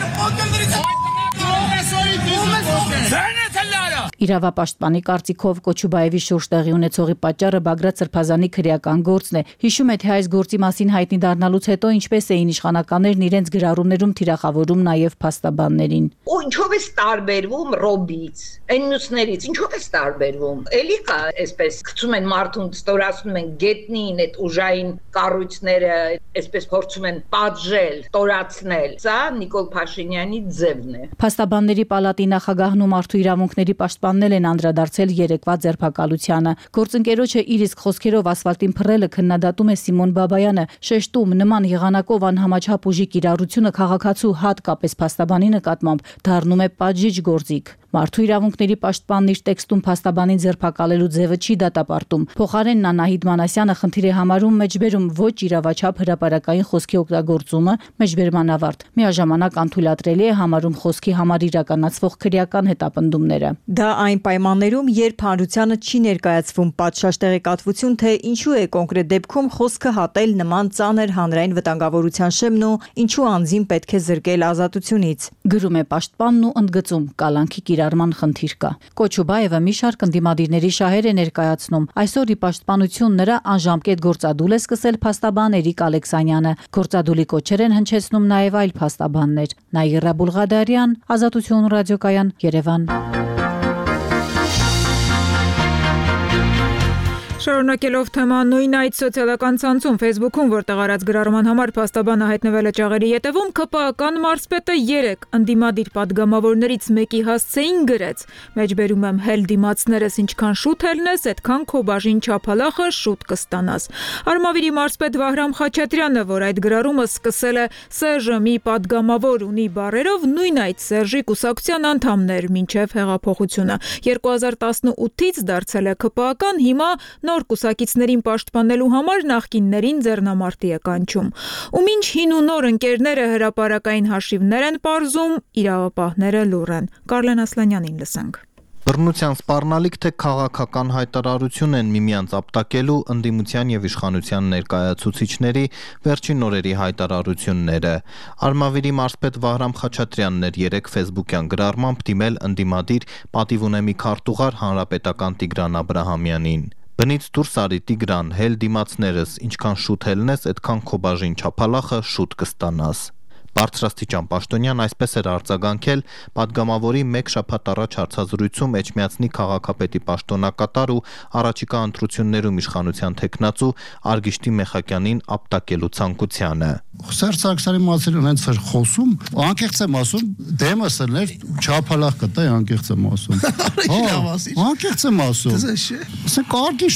Իրավապաշտպանի կարծիքով Կոչուբաևի շուրջ տեղի ունեցողի պատճառը Բագրատ Սրբազանի քրեական գործն է։ Հիշում է, թե այս գործի մասին հայտնի դառնալուց հետո ինչպես էին իշխանականներն իրենց գրառումներում թիրախավորում նաև փաստաբաններին։ Ու ինչով է տարբերվում Ռոբից, այն մյուսներից, ինչով է տարբերվում։ Էլի կա, այսպես գցում են մարդուն, ստորացնում են գետնին այդ ուժային կառույցները, այսպես փորձում են պատժել, ստորացնել։ Սա Նիկոլ Փաշինյանի ձևն է։ Փաստաբանների պալատի նախագահն ու մարդու իրավունքների պաշտպաններ են անդրադարձել երեկվա ձերբակալությանը։ Գործընկերոջը իր իսկ խոսքերով ասֆալտին փռելը քննադատում է Սիմոն Բաբայանը, շեշտում նման եղանակով անհամաչափ ուժի կիրառությունը քաղաքացու հատկապես փաստաբանի նկատմամբ դառնում է պատժիչ գործիք։ Մարդու իրավունքների պաշտպանն իր տեքստում փաստաբանին ձերբակալելու ձևը չի դատապարտում։ Փոխարենն Անահիտ Մանասյանը խնդիր է համարում մեջբերում ոչ իրավաչափ հրապարակային խոսքի օգտագործումը, մեջբերման ավարտ։ Միաժամանակ անթույլատրելի է համարում խոսքի համար իրականացվող քրեական հետապնդումները։ Դա այն պայմաններում, երբ հանրությանը չի ներկայացվում պատշաճ տեղեկատվություն, թե ինչու է կոնկրետ դեպքում խոսքը հատել նման ծանր հանրային վտանգավորության շեմն ու ինչու անձին պետք է զրկել ազատությունից։ Գրում է պաշտպանն ու ընդգծում կալանքի կիրառման խնդիր կա։ Կոչուբաևը մի շարք ընդդիմադիրների շահեր է ներկայացնում։ Այսօր ի պաշտպանություն նրա անժամկետ գործադուլ է սկսել փաստաբան Էրիկ Ալեքսանյանը։ Գործադուլի կոչեր են հնչեցնում նաև այլ փաստաբաններ։ Նաիրա Բուլղադարյան, Ազատություն ռադիոկայան, Երևան։ Շարունակելով թեման նույն այդ սոցիալական ցանցում Facebook-ում, որտեղ արած գրառման համար փաստաբանը հայտնվել է ճաղերի ետևում, ԿՊԱ-ական մարզպետը երեք ընդդիմադիր падգամավորներից մեկի հասցեին գրեց. «Մեջբերում եմ հել դիմացներս ինչքան շուտ հելնես, այդքան քո բաժին չափալախը շուտ կստանաս»։ Արմավիրի մարզպետ Վահրամ Խաչատրյանը, որ այդ գրառումը սկսել է Սերժը մի падգամավոր ունի բառերով, նույն այդ Սերժի կուսակցության անդամներ մինչև հեղափոխությունը։ երկու հազար տասնութից դարձել է ԿՊԱ-ական, հիմա նոր կուսակիցներին պաշտպանելու համար նախկիններին ձեռնամարտի է կանչում։ Ու մինչ հին ու նոր ընկերները հրապարակային հաշիվներ են պարզում, իրավապահները լուռ են։ Կարլեն Ասլանյանին լսենք։ Բռնության սպառնալիք թե քաղաքական հայտարարություն են միմյանց ապտակելու ընդդիմության եւ իշխանության ներկայացուցիչների վերջին օրերի հայտարարությունները։ Արմավիրի մարզպետ Վահրամ Խաչատրյանն էր երեք Facebook-յան գրառմամբ դիմել ընդդիմադիր պատիվ ունեմի քարտուղար հանրապետական Տիգրան Աբրահամյանին։ Բնից դուրս արի Տիգրան, հել դիմացներս, ինչքան շուտ հելնես, այդքան քո բաժին չափալախը շուտ կստանաս։ Բարձրաստիճան Պաշտոնյան այսպես էր արձագանքել падգամավորի մեկ շաբաթ առաջ հարցազրույցում Էջմիածնի քաղաքապետի պաշտոնակատար ու առաջիկա ընտրություններում իշխանության թեկնածու Արգիշտի Մեխակյանին ապտակելու ցանկությանը։ Սերժ Սարգսյանի մասին հենց էր խոսում, անկեղծ եմ ասում, դեմս էր չափալախ կտա, անկեղծ եմ ասում։ Անկեղծ եմ ասում։ Ասեք Արգիշտ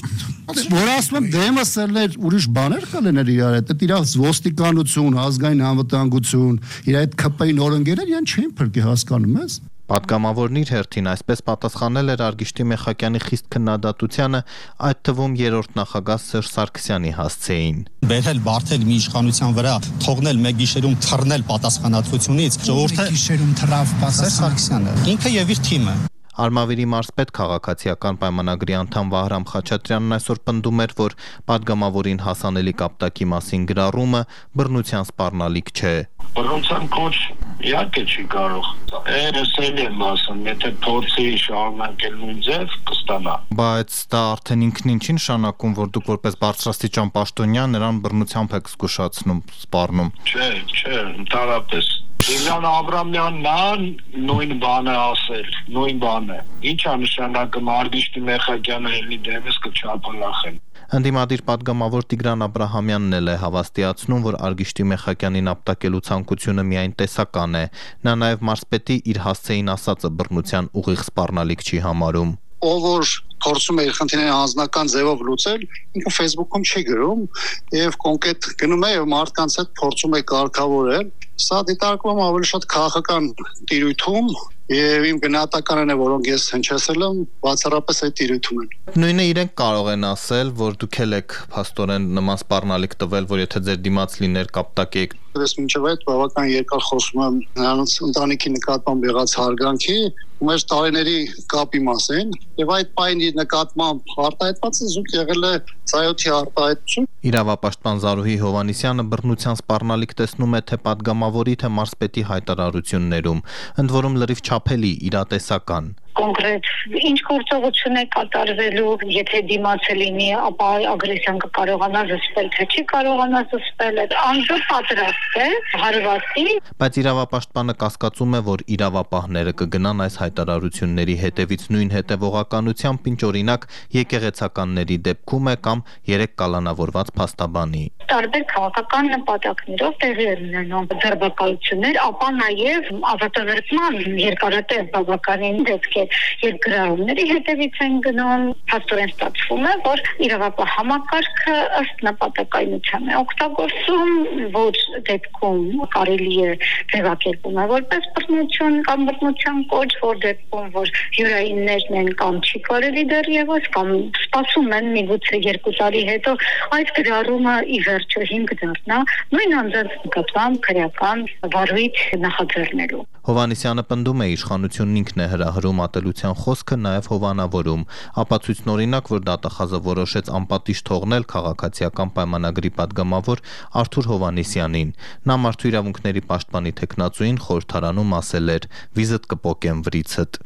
Որ ասում եմ դեմը սերներ ուրիշ բաներ կլիներ իրար հետ, դա իր ոստիկանություն, ազգային անվտանգություն, իր այդ ՔՊ-ի նորընկերներ իրեն չեն փրկի, հասկանում ես։ Պատգամավորն իր հերթին այսպես պատասխանել էր Արգիշտի Մեխակյանի խիստ քննադատությանը, այդ թվում երրորդ նախագահ Սերժ Սարգսյանի հասցեին։ Բերել բարթել մի իշխանության վրա, թողնել մեկ գիշերում թռնել պատասխանատվությունից, ժողովուրդը գիշերում թռավ Սերժ Սարգսյանը, ինքը եւ իր թիմը։ Արմավիրի մարզպետ քաղաքացիական պայմանագրի անդամ Վահրամ Խաչատրյանն այսօր պնդում էր, որ պատգամավորին հասանելիք ապտակի մասին գրառումը բռնության սպառնալիք չէ։ Բռնության կոչ իհարկե չի կարող։ Էս էլ եմ ասում, եթե փորձի շարունակել նույն ձև կստանա։ Բայց դա արդեն ինքն ինչի նշանակում, որ դուք որպես բարձրաստիճան պաշտոնյա նրան բռնությամբ եք զգուշացնում, սպառնում։ Չէ, չէ, ընդհանրապես Իլյան Աբրամյանն նույն բանը ասել, նույն բանը։ Ի՞նչ է նշանակում Արգիշտի Մեխակյանը ելի դեմս կչափլախեն։ Ընդդիմադիր պատգամավոր Տիգրան Աբրահամյանն էլ է հավաստիացնում, որ Արգիշտի Մեխակյանին ապտակելու ցանկությունը միայն տեսական է։ Նա նաև մարզպետի իր հասցեին ասածը բռնության ուղիղ սպառնալիք չի համարում։ Ով որ փորձում է իր խնդիրները անձնական ձևով լուծել, ինքը Facebook-ում չի գրում եւ կոնկրետ գնում է եւ մարդկանց հետ փորձում է կարգավորել։ Սա դիտարկվում ավելի շատ քաղաքական տիրույթում եւ իմ գնահատականն է, որոնք ես հնչեցել եմ, բացառապես այդ տիրույթում են։ Նույնը իրենք կարող են ասել, որ դուք էլ եք փաստորեն նման սպառնալիք տվել, որ եթե ձեր դիմաց լիներ կապտակեք։ Ես մինչև այդ բավական երկար խոսում եմ նրանց ընտանիքի նկատմամբ եղած հարգանքի ու մեր տարիների կապի մասին եւ այդ պայմանի նկատմամբ արտահայտվածը զուտ եղել է ծայոթի արտահայտություն։ Իրավապաշտպան Զարուհի Հովանիսյանը բռնության սպառնալիք տեսնում է թե պատգամավորի թե մարզպետի հայտարարություններում, ընդ որում լրիվ չափելի իրատեսական։ Կոնկրետ ինչ գործողություն է կատարվելու, եթե դիմացը լինի, ապա ագրեսիան կկարողանա զսպել, թե չի կարողանա զսպել, անձը պատրաստ է հարվածի։ Բայց իրավապաշտպանը կասկածում է, որ իրավապահները կգնան այս հայտարարությունների հետևից նույն հետևողականությամբ, ինչ օրինակ եկեղեցականների դեպքում է կամ երեք կալանավորված փաստաբանի։ Տարբեր քաղաքական նպատակներով տեղի են ունենում ձերբակալություններ, ապա նաև ազատազրկման երկարատև բավականին դեպքեր Երբ գրառումների հետևից են գնում, փաստորեն ստացվում է, որ իրավապահ համակարգը ըստ նպատակայնության է օգտագործում, որ դեպքում կարելի է ձևակերպում է որպես բռնություն կամ բռնության կոչ, որ դեպքում որ յուրայիններն են կամ չի կարելի դեռևս կամ սպասում են միգուցե երկու տարի հետո այդ գրառումը ի վերջո հիմք դառնա նույն անձանց նկատմամբ քրեական վարույթ նախաձեռնելու։ Հովանիսյանը պնդում է իշխանությունն ինքն է հրահրում ատելության խոսքը նաև հովանավորում, ապացույցն օրինակ, որ դատախազը որոշեց անպատիժ թողնել քաղաքացիական պայմանագրի պատգամավոր Արթուր Հովանիսյանին։ Նա մարդու իրավունքների պաշտպանի թեկնածուին խորհրդարանում ասել էր. «Վիզդ կպոկեմ վրիցդ»։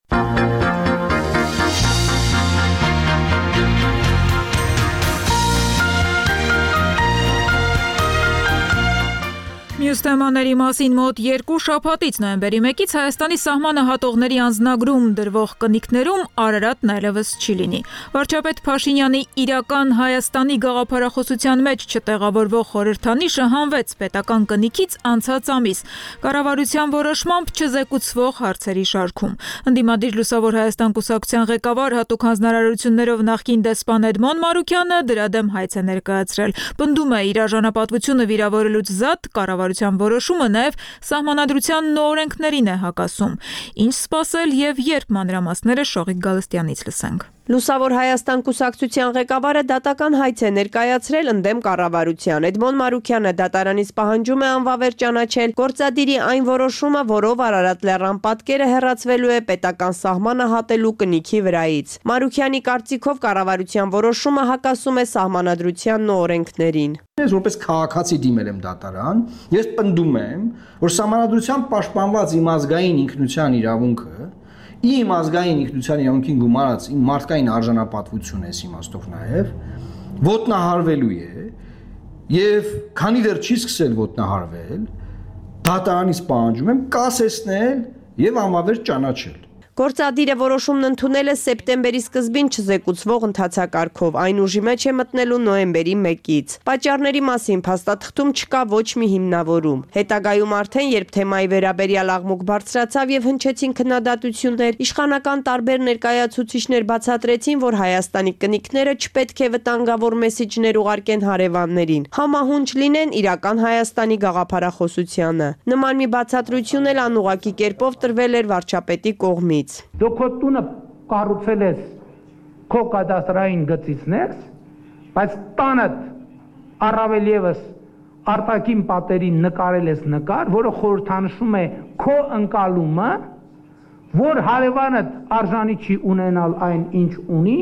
Մյուս թեմաների մասին մոտ երկու շաբաթից նոյեմբերի մեկից Հայաստանի սահմանը հատողների անձնագրում դրվող կնիքներում Արարատն այլևս չի լինի։ Վարչապետ Փաշինյանի իրական Հայաստանի գաղափարախոսության մեջ չտեղավորվող խորհրդանիշը հանվեց պետական կնիքից անցած ամիս, կառավարության որոշմամբ չզեկուցվող հարցերի շարքում։ Ընդդիմադիր Լուսավոր Հայաստան կուսակցության ղեկավար հատուկ հանձնարարություններով նախկին դեսպան Էդմոն Մարուկյանը դրա դեմ հայց է ներկայացրել։ Պնդում է իր արժանապատվությունը վիրավորելուց զատ կառավարության որոշումը նաև սահմանադրության նորենքներին է հակասում։ Ինչ սպասել եւ երբ մանրամասները Շողիկ Գալստյանից լսենք։ Լուսավոր Հայաստան կուսակցության ղեկավարը դատական հայց է ներկայացրել ընդդեմ կառավարության։ Էդմոն Մարուկյանը դատարանից պահանջում է անվավեր ճանաչել գործադիրի այն որոշումը, որով Արարատ լեռան պատկերը հեռացվելու է պետական սահմանը հատելու կնիքի վրայից։ Մարուկյանի կարծիքով կառավարության որոշումը հակասում է սահմանադրության օրենքներին։ Ես որպես քաղաքացի դիմել եմ դատարան, ես պնդում եմ, որ սահմանադրությամբ պաշտպանված իմ ազգային ինքնության իրավունքը իմ ազգային ինքնության իրավունքին գումարած իմ մարդկային արժանապատվությունը էս իմաստով նաև ոտնահարվելու է եւ քանի դեռ չի սկսել ոտնահարվել, դատարանից պահանջում եմ կասեցնել եւ անվավեր ճանաչել։ Գործադիրը որոշումն ընդունել է սեպտեմբերի սկզբին չզեկուցվող ընթացակարգով, այն ուժի մեջ է մտնելու նոյեմբերի մեկից։ Պատճառների մասին փաստաթղթում չկա ոչ մի հիմնավորում։ Հետագայում արդեն, երբ թեմայի վերաբերյալ աղմուկ բարձրացավ եւ հնչեցին քննադատություններ, իշխանական տարբեր ներկայացուցիչներ բացատրեցին, որ Հայաստանի կնիկները չպետք է վտանգավոր մեսիջներ ուղարկեն հարևաններին, համահունչ լինեն իրական Հայաստանի գաղափարախոսությանը։ Նման մի բացատրություն էլ անուղակի կերպով տրվել էր վարչապետի կողմից։ Դու քո տունը կառուցել ես քո կադաստրային գծիցներս, բայց տանդ առավել եւս արտաքին պատերին նկարել ես նկար, որը խորհրդանշում է քո ընկալումը, որ հարևանդ արժանի չի ունենալ այն, ինչ ունի,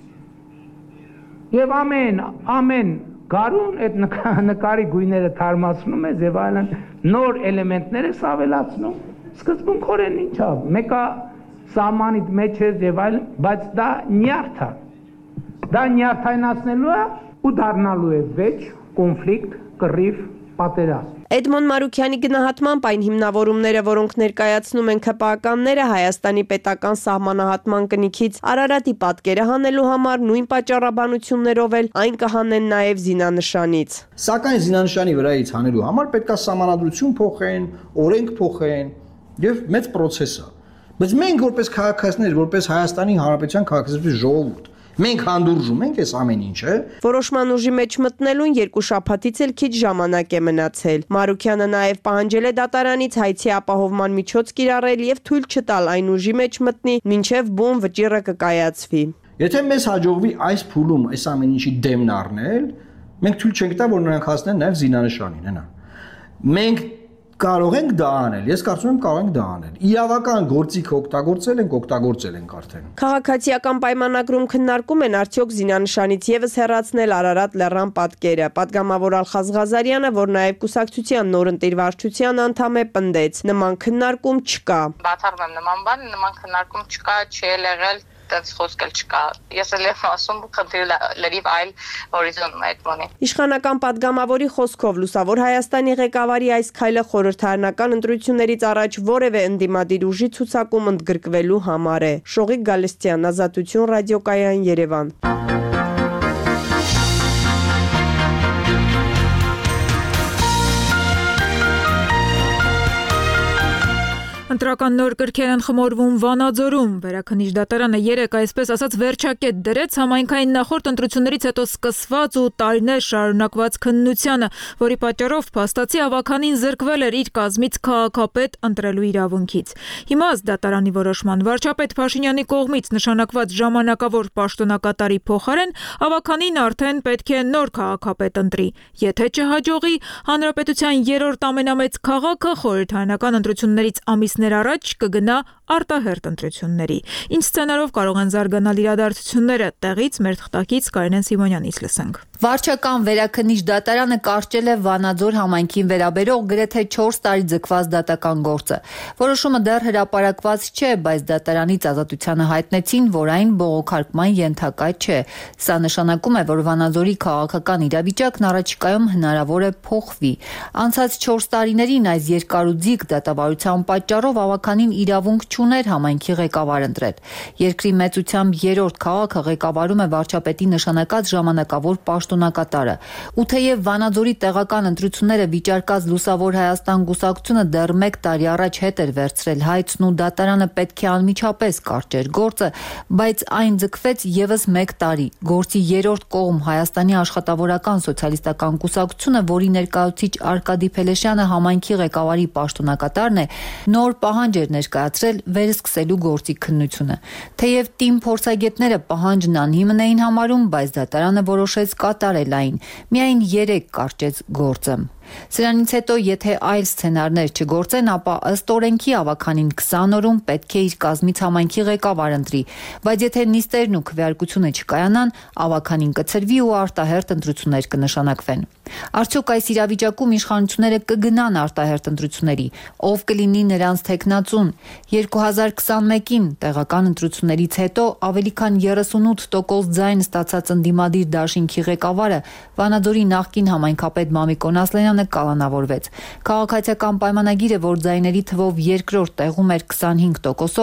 եւ ամեն ամեն գարուն այդ նկարի գույները թարմացնում ես եւ այլն, նոր էլեմենտներ ես ավելացնում, սկզբունքորեն ինչա, մեկը սահմանիդ մեջ ես եւ այլն, բայց դա նյարդ է, դա նյարդայնացնելու է ու դառնալու է վեճ, կոնֆլիկտ, կռիվ, պատերազմ։ Էդմոն Մարուքյանի գնահատմամբ այն հիմնավորումները, որոնք ներկայացնում են ՔՊԱ-կանները Հայաստանի պետական սահմանահատման կնիքից Արարատի պատկերը հանելու համար նույն պատճառաբանություններով էլ այն կհանեն նաև զինանշանից։ Սակայն զինանշանի վրայից հանելու համար պետք է սահմանադրություն փոխեն, օրենք փոխեն եւ մեծ process է։ Բայց մենք որպես քաղաքացիներ, որպես Հայաստանի Հանրապետության քաղաքացիների ժողովուրդ մենք հանդուրժում ենք այս ամեն ինչը։ Որոշման ուժի մեջ մտնելուն երկու շաբաթից էլ քիչ ժամանակ է մնացել։ Մարուքյանը նաև պահանջել է դատարանից հայցի ապահովման միջոց կիրառել եւ թույլ չտալ այն ուժի մեջ մտնի, մինչեւ բուն վճիռը կկայացվի։ Եթե մեզ հաջողվի այս փուլում այս ամեն ինչի դեմն առնել, մենք թույլ չենք տա, որ նրանք հասնեն նաև զինանշանին, հենա։ Մենք կարող ենք դա անել, ես կարծում եմ կարող ենք դա անել։ Իրավական գործիք օգտագործել ենք, օգտագործել ենք արդեն։ Քաղաքացիական պայմանագրում քննարկում են արդյոք զինանշանից եւս հեռացնել Արարատ լեռան պատկերը։ Պատգամավոր Ալխազ Ղազարյանը, որ նաեւ կուսակցության նոր ընտիր վարչության անդամ է, պնդեց. նման քննարկում չկա։ Բացառում եմ նման բան, նման քննարկում չկա, չի եղել դες խոսքել չկա։ Ես էլ եմ ասում, խնդիրը լրիվ այլ հորիզոն այդ մոնի։ Իշխանական պատգամավորի խոսքով Լուսավոր Հայաստանի ղեկավարի այս քայլը խորհրդարանական ընտրություններից առաջ որևէ ընդդիմադիր ուժի ցուցակում ընդգրկվելու համար է։ Շողիկ Գալստյան, Ազատություն, ռադիոկայան, Երևան։ Ընտրական նոր կրքեր են խմորվում Վանաձորում։ Վերաքննիչ դատարանը երեկ այսպես ասած վերջակետ դրեց համայնքային նախորդ ընտրություններից հետո սկսված ու տարիներ շարունակված քննությանը, որի պատճառով փաստացի ավականին զրկվել էր իր կազմից քաղաքապետ ընտրելու իրավունքից։ Հիմա ըստ դատարանի որոշման վարչապետ Փաշինյանի կողմից նշանակված ժամանակավոր պաշտոնակատարի փոխարեն ավականին արդեն պետք է նոր քաղաքապետ ընտրի։ Եթե չհաջողի, հանրապետության երրորդ ամենամեծ քաղաքը խորհրդարանական ընտրություններից ամիս առաջ կգնա արտահերտ ընտրությունների։ Ինչ սցենարով կարող են զարգանալ իրադարձությունները, տեղից մեր թղթակից Կարինեն Սիմոնյանից լսենք։ Վարչական վերաքննիչ դատարանը կարճել է Վանաձոր համայնքին վերաբերող գրեթե չորս տարի ձգված դատական գործը։ Որոշումը դեռ հրապարակված չէ, բայց դատարանից Ազատությանը հայտնեցին, որ այն բողոքարկման ենթակա չէ։ Սա նշանակում է, որ Վանաձորի քաղաքական իրավիճակն առաջիկայում հնարավոր է փոխվի։ Անցած չորս տարիներին այս երկարուձիգ դատավարության պատճառով ավականին իրավունք չուներ համայնքի ղեկավար ընտրել։ Երկրի մեծությամբ երրորդ քաղաքը ղեկավարում է վարչապետի նշանակած ժամանակավոր պաշտոնակատարը։ Ու թեև Վանաձորի տեղական ընտրությունները վիճարկած Լուսավոր Հայաստան կուսակցությունը դեռ մեկ տարի առաջ հետ էր վերցրել հայցն ու դատարանը պետք է անմիջապես կարճեր գործը, բայց այն ձգվեց եւս մեկ տարի։ Գործի երրորդ կողմ Հայաստանի աշխատավորական սոցիալիստական կուսակցությունը, որի ներկայացուցիչ Արկադի Փելեշյանը համայնքի ղեկավարի պաշտոնակատարն է, նոր պահանջ էր ներկայացրել վերսկսելու գործի քննությունը։ Թեև թիմ փորձագետները պահանջն անհիմն էին համարում, բայց դատարանը որոշեց կատարել այն։ Միայն երեք կարճեց գործը։ Սրանից հետո, եթե այլ սցենարներ չգործեն, ապա ըստ օրենքի ավականին քսան օրում պետք է իր կազմից համայնքի ղեկավար ընտրի, բայց եթե նիստերն ու քվեարկությունը չկայանան, ավականին կցրվի ու արտահերտ ընտրություններ կնշանակվեն։ Արդյոք այս իրավիճակում իշխանությունները կգնան արտահերտ ընտրությունների, ով կլինի նրանց թեկնածուն։ երկու հազար քսանմեկին տեղական ընտրություններից հետո ավելի քան երեսունութ տոկոս ձայն ստացած ընդդիմադիր դաշինքի ղեկավարը Վանաձորի նախկին համայնքապետ Մամիկոն Ասլենյանը կալանավորվեց։ Քաղաքացիական պայմանագիրը, որ ձայների թվով երկրորդ տեղում էր քսանհինգ տոկոսով,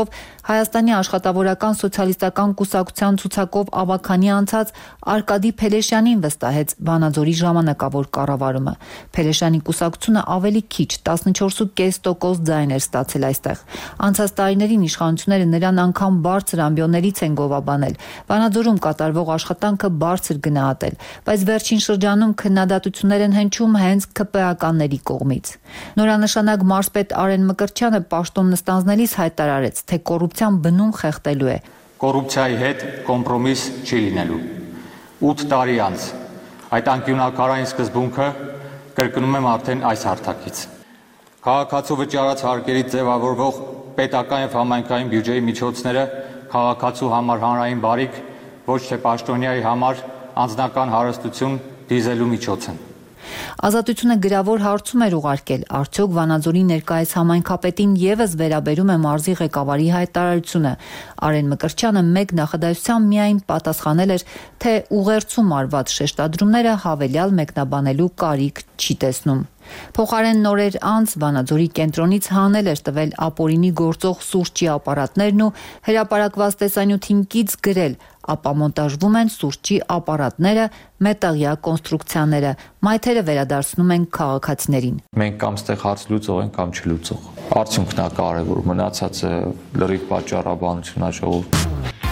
Հայաստանի աշխատավորական սոցիալիստական կուսակցության ցուցակով ավագանի անցած Արկադի Փելեշյանին վստահեց Վանաձորի ժամանակավոր կառավարումը։ Փելեշյանի կուսակցությունը ավելի քիչ տասնչորս կόμμα պենս տոկոս ձայն էր ստացել այստեղ։ Անցած տարիներին իշխանությունները նրան անգամ բարձր ամբիոններից են գովաբանել, Վանաձորում կատարվող աշխատանքը բարձր գնահատել, բայց վերջին շրջանում քննադատություններ են հնչում հենց ՔՊԱ-ականների կողմից։ Նորանշանակ մարզպետ Արեն Մկրտչյանը պաշտոն նստանձնելիս հայտարարեց, թե կոռուպցիան բնում խեղդելու է։ Կոռուպցիայի հետ կոմպրոմիս չի լինելու։ ութ տարի անց այդ անկյունաքարային սկզբունքը կրկնում եմ արդեն այս հարթակից։ Քաղաքացու վճարած հարկերից ձևավորվող պետական եւ համայնքային բյուջեի միջոցները քաղաքացու համար հանրային բարիք, ոչ թե պաշտոնյայի համար անձնական հարստություն դիզելու միջոց են։ Ազատությունը գրավոր հարցում էր ուղարկել, արդյոք Վանաձորի ներկայիս համայնքապետին եւս վերաբերում է մարզի ղեկավարի հայտարարությունը։ Արեն Մկրտչյանը մեկ նախադասությամբ միայն պատասխանել էր, թե ուղերձում արված շեշտադրումները հավելյալ մեկնաբանելու կարիք չի տեսնում։ Փոխարեն նորեր անց Վանաձորի կենտրոնից հանել էր տվել ապօրինի գործող սուրճի ապարատներն ու հրապարակված տեսանյութին կից գրել, ապա մոնտաժվում են սուրճի ապարատները, մետաղյա կոնստրուկցիաները, մայթերը վերադարձնում են քաղաքացիներին։ Մենք կամ ստեղ հարց լուծող ենք, կամ չլուծող։ Արդյունքն է կարևոր, մնացածը լրիվ պատճառաբանություն է ժողովուրդ։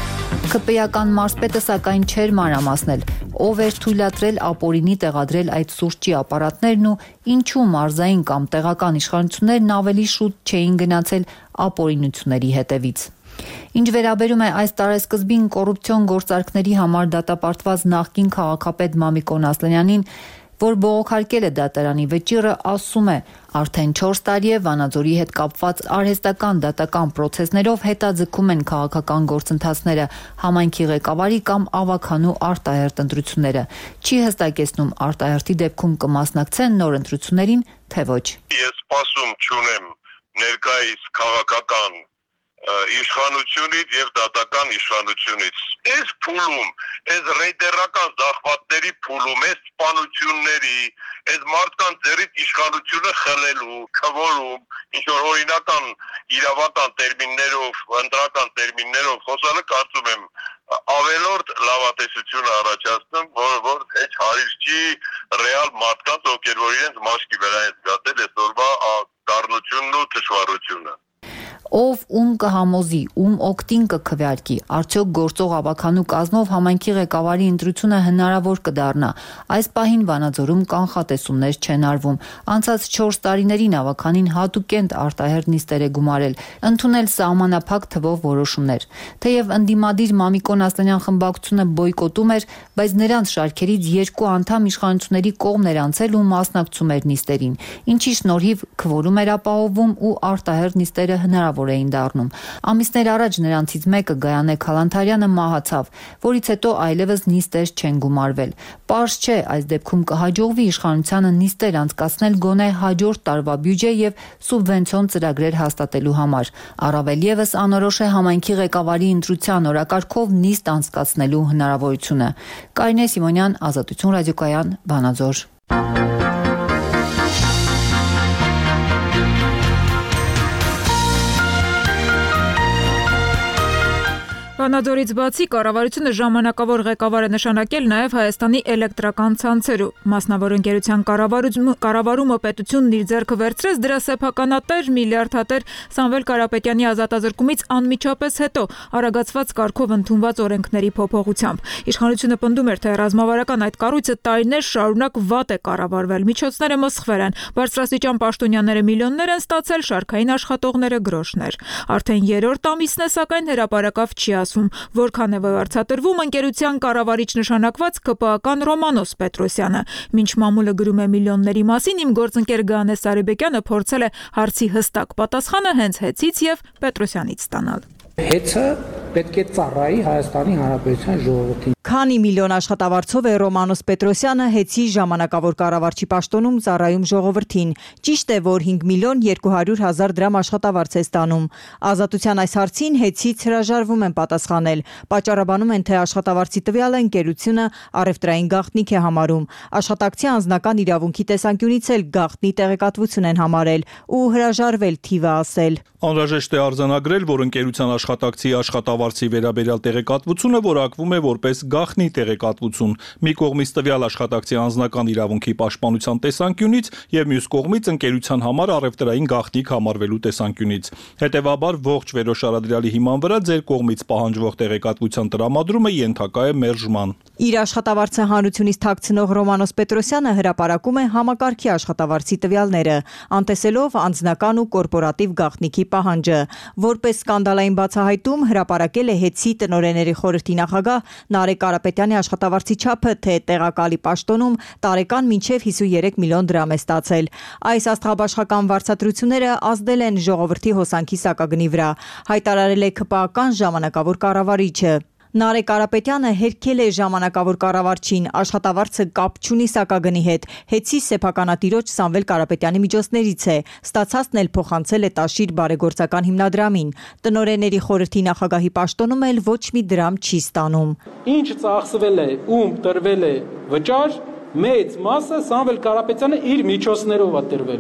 ՔՊԱ-ական մարզպետը սակայն չէր մանրամասնել, ով էր թույլատրել ապօրինի տեղադրել այդ սուրճի ապարատներն ու ինչու մարզային կամ տեղական իշխանություններն ավելի շուտ չէին գնացել ապօրինությունների հետևից։ Ինչ վերաբերում է այս տարեսկզբին կոռուպցիոն գործարքների համար դատապարտված նախկին քաղաքապետ Մամիկոն Ասլանյանին, որ բողոքարկել է դատարանի վճիռը, ասում է, արդեն չորս տարի է Վանաձորի հետ կապված արհեստական դատական պրոցեսներով հետաձգում են քաղաքական գործընթացները, համայնքի ղեկավարի կամ ավագանու արտահերտ ընտրությունները։ Չի հստակեցնում արտահերտի դեպքում կմասնակցեն նոր ընտրություններին, թե ոչ։ Ես սպասում չունեմ ներկայիս քաղաքական իշխանությունից եւ դատական իշխանությունից։ Այս փուլում, այս ռեյդերական զախվածների փուլում, այս սպանությունների, այս մարդկանց ձեռից իշխանությունը խլելու, քվորում, ինչ որ օրինական իրավական տերմիններով, ընտրական տերմիններով խոսալը կարծում եմ ավելորդ լավատեսություն առաջացնում, որ որ հեչ հարիր չի ռեալ մարդկանց, ովքեր որ իրենց մաշկի վրա են զգացել այսօրվա դառնությունն ու թշվառությունը։ Ով ում կհամոզի, ում օգտին կքվեարկի, արդյոք գործող ավագանու կազմով համայնքի ղեկավարի ընտրությունը հնարավոր կդառնա։ Այս պահին Վանաձորում կանխատեսումներ չեն արվում։ Անցած չորս տարիներին ավագանին հատուկենտ արտահերտ նիստեր է գումարել, ընդունել սահմանափակ թվով որոշումներ։ Թեև ընդդիմադիր Մամիկոն Ասլանյան խմբակցությունը բոյկոտում էր, բայց նրանց շարքերից երկու անդամ իշխանությունների կողմն էր անցել ու մասնակցում էր նիստերին, ինչի շնորհիվ քվորում էր ապահովում ու արտահերտ նիստերը հնարավոր էին դառնում։ Ամիսներ առաջ նրանցից մեկը Գայանե Քալանթարյանը մահացավ, որից հետո այլևս նիստեր չեն գումարվել։ Պարզ չէ, այս դեպքում կհաջողվի իշխանությանը նիստեր անցկացնել գոնե հաջորդ տարվա բյուջե եւ սուբվենցիոն ծրագրեր հաստատելու համար։ Առավել եւս անորոշ է համայնքի ղեկավարի ընտրության օրակարգով նիստ անցկացնելու հնարավորությունը։ Կարինե Սիմոնյան, Ազատություն ռադիոկայան, Վանաձոր։ Վանաձորից բացի կառավարությունը ժամանակավոր ղեկավար է նշանակել նաև Հայաստանի էլեկտրական ցանցերում։ Մասնավոր ընկերության կառավարումը պետությունն իր ձեռքը վերցրեց դրա սեփականատեր միլիարդատեր Սամվել Կարապետյանի ազատազրկումից անմիջապես հետո արագացված կարգով ընդունված օրենքների փոփոխությամբ։ Իշխանությունը պնդում էր, թե ռազմավարական այդ կառույցը տարիներ շարունակ վատ է կառավարվել, միջոցները մսխվել են, բարձրաստիճան պաշտոնյաները միլիոններ են ստացել, շարքային աշխատողները գրոշներ։ Արդեն երրորդ ամիսն է, սակայն հրապարակավ չի ասում, որքան է վարձատրվում ընկերության կառավարիչ նշանակված ԿՊԱ-ական Ռոմանոս Պետրոսյանը։ Մինչ մամուլը գրում է միլիոնների մասին, իմ գործընկեր Գայանե Սարիբեկյանը փորձել է հարցի հստակ պատասխանը հենց հեծից եւ Պետրոսյանից ստանալ։ Հեծը պետք է ծառայի Հայաստանի Հանրապետության ժողովրդին։ Քանի միլիոն աշխատավարձով է Ռոմանոս Պետրոսյանը Հեցի ժամանակավոր կառավարչի պաշտոնում ծառայում ժողովրդին։ Ճիշտ է, որ հինգ միլիոն երկու հարյուր հազար դրամ աշխատավարձ է ստանում։ Ազատության այս հարցին Հեցից հրաժարվում են պատասխանել։ Պատճառաբանում են, թե աշխատավարձի տվյալը ընկերությունը առևտրային գաղտնիք է համարում։ Աշխատակցի անձնական իրավունքի տեսանկյունից էլ գաղտնի տեղեկատվություն են համարել ու հրաժարվել թիվը ասել։ Անհրաժեշտ է արձանագրել, որ ընկերության աշխատակցի աշխատավարձի վերաբերյալ տեղեկատվությունը որակվում է որպես գաղտնի տեղեկատվություն։ Մի կողմից տվյալ աշխատակցի անձնական իրավունքի պաշտպանության տեսանկյունից եւ մյուս կողմից ընկերության համար առևտրային գաղտնիք համարվելու տեսանկյունից։ Հետևաբար ողջ վերոշարադրյալի հիման վրա ձեր կողմից պահանջվող տեղեկատվության տրամադրումը ենթակա է մերժման։ Իր աշխատավարձը հանրությունից թաքցնող Ռոմանոս Պետրոսյանը հրապարակում է համակարգի աշխատավարձի տվյալները, անտեսելով անձնական ու կորպորատիվ գաղտնիքի պահանջը։ Որպես սկանդալային բացահայտում հրապարակել է Հեցի տնօրենների խորհրդի նախագահ Նարեկ Կարապետյանի աշխատավարձի չափը, թե տեղակալի պաշտոնում տարեկան մինչև հիսունյոթ միլիոն դրամ է ստացել։ Այս աստղաբաշխական վարձատրությունները ազդել են ժողովրդի հոսանքի սակագնի վրա, հայտարարել է ՔՊԱ-ական ժամանակավոր կառավարիչը։ Նարեկ Կարապետյանը հերքել է ժամանակավոր կառավարչին, աշխատավարձը կապ չունի սակագնի հետ, Հեցի սեփականատիրոջ Սամվել Կարապետյանի միջոցներից է, ստացածն էլ փոխանցել է Տաշիր բարեգործական հիմնադրամին։ Տնօրենների խորհրդի նախագահի պաշտոնում էլ ոչ մի դրամ չի ստանում։ Ինչ ծախսվել է, ում տրվել է վճար, մեծ մասը Սամվել Կարապետյանը իր միջոցներով է տրվել։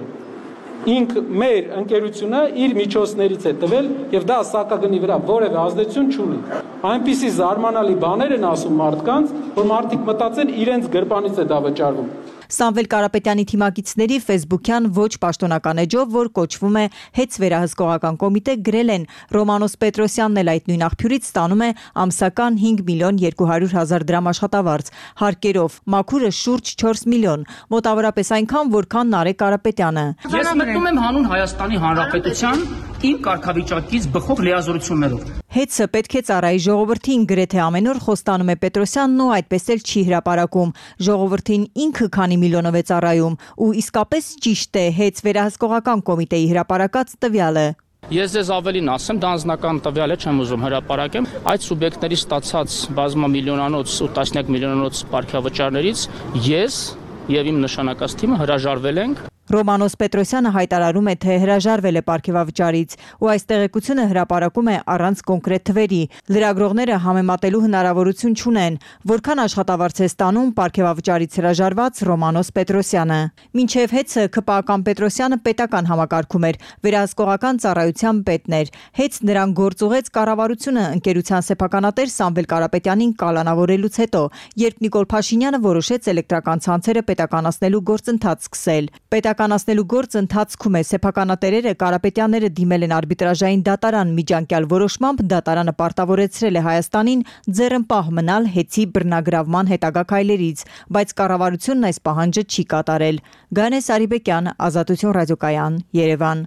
Ինք մեր ընկերությունը իր միջոցներից է տվել եւ դա սակագնի վրա որևէ ազդեցություն չունի։ Այնպիսի զարմանալի բաներ են ասում մարդկանց, որ մարդիկ մտածեն իրենց գրպանից է դա վճարվում։ Սամվել Կարապետյանի թիմակիցների ֆեյսբուքյան ոչ պաշտոնական էջով, որ կոչվում է Հեց վերահսկողական կոմիտե, գրել են Ռոմանոս Պետրոսյանն էլ այդ նույն աղբյուրից ստանում է ամսական հինգ միլիոն երկու հարյուր հազար դրամ աշխատավարձ, հարկերով մաքուրը շուրջ չորս միլիոն, մոտավորապես այնքան, որքան Նարեկ Կարապետյանը։ Ես մտնում եմ հանուն Հայաստանի Հանրապետության իմ կարգավիճակից բխող լիազորություններով։ Հեցը պետք է ծառայի ժողովրդին, գրեթե ամեն օր խոստանում է Պետրոսյանն ու այդպես էլ չի հրապարակում։ Ժողովրդին ինքը քանի միլիոնով է ծառայում ու իսկապես ճիշտ է Հեց վերահսկողական կոմիտեի հրապարակած տվյալը։ Ես ձեզ ավելին ասեմ, դա անձնական տվյալ է, չեմ ուզում հրապարակեմ։ Այդ սուբյեկտների ստացած բազմամիլիոնանոց ու տասնյակ միլիոնանոց պարգևավճարներից ես եւ իմ նշանակած թիմը հրաժարվել ենք։ Ռոմանոս Պետրոսյանը հայտարարում է, թե հրաժարվել է պարգևավճարից ու այս տեղեկությունը հրապարակում է առանց կոնկրետ թվերի։ Լրագրողները համեմատելու հնարավորություն չունեն, որքան աշխատավարձ է ստանում պարգևավճարից հրաժարված Ռոմանոս Պետրոսյանը։ Մինչև Հեցը ՔՊԱ-ական Պետրոսյանը պետական համակարգում էր, վերահսկողական ծառայության պետն էր։ Հեց նրան գործուղեց կառավարությունը ընկերության սեփականատեր Սամվել Կարապետյանին կալանավորելուց հետո, երբ Նիկոլ Փաշինյանը որոշեց էլեկտրական ցանցերը պետականացնելու գործընթաց սկսել։ Պետականացնելու գործ ընթացքում է սեփականատերերը Կարապետյանները դիմել են արբիտրաժային դատարան, միջանկյալ որոշմամբ դատարանը պարտավորեցրել է Հայաստանին ձեռնպահ մնալ Հեցի բռնագրավման հետագա քայլերից, բայց կառավարությունն այս պահանջը չի կատարել։ Գանե Սարիբեկյան, Ազատություն ռադիոկայան, Երևան։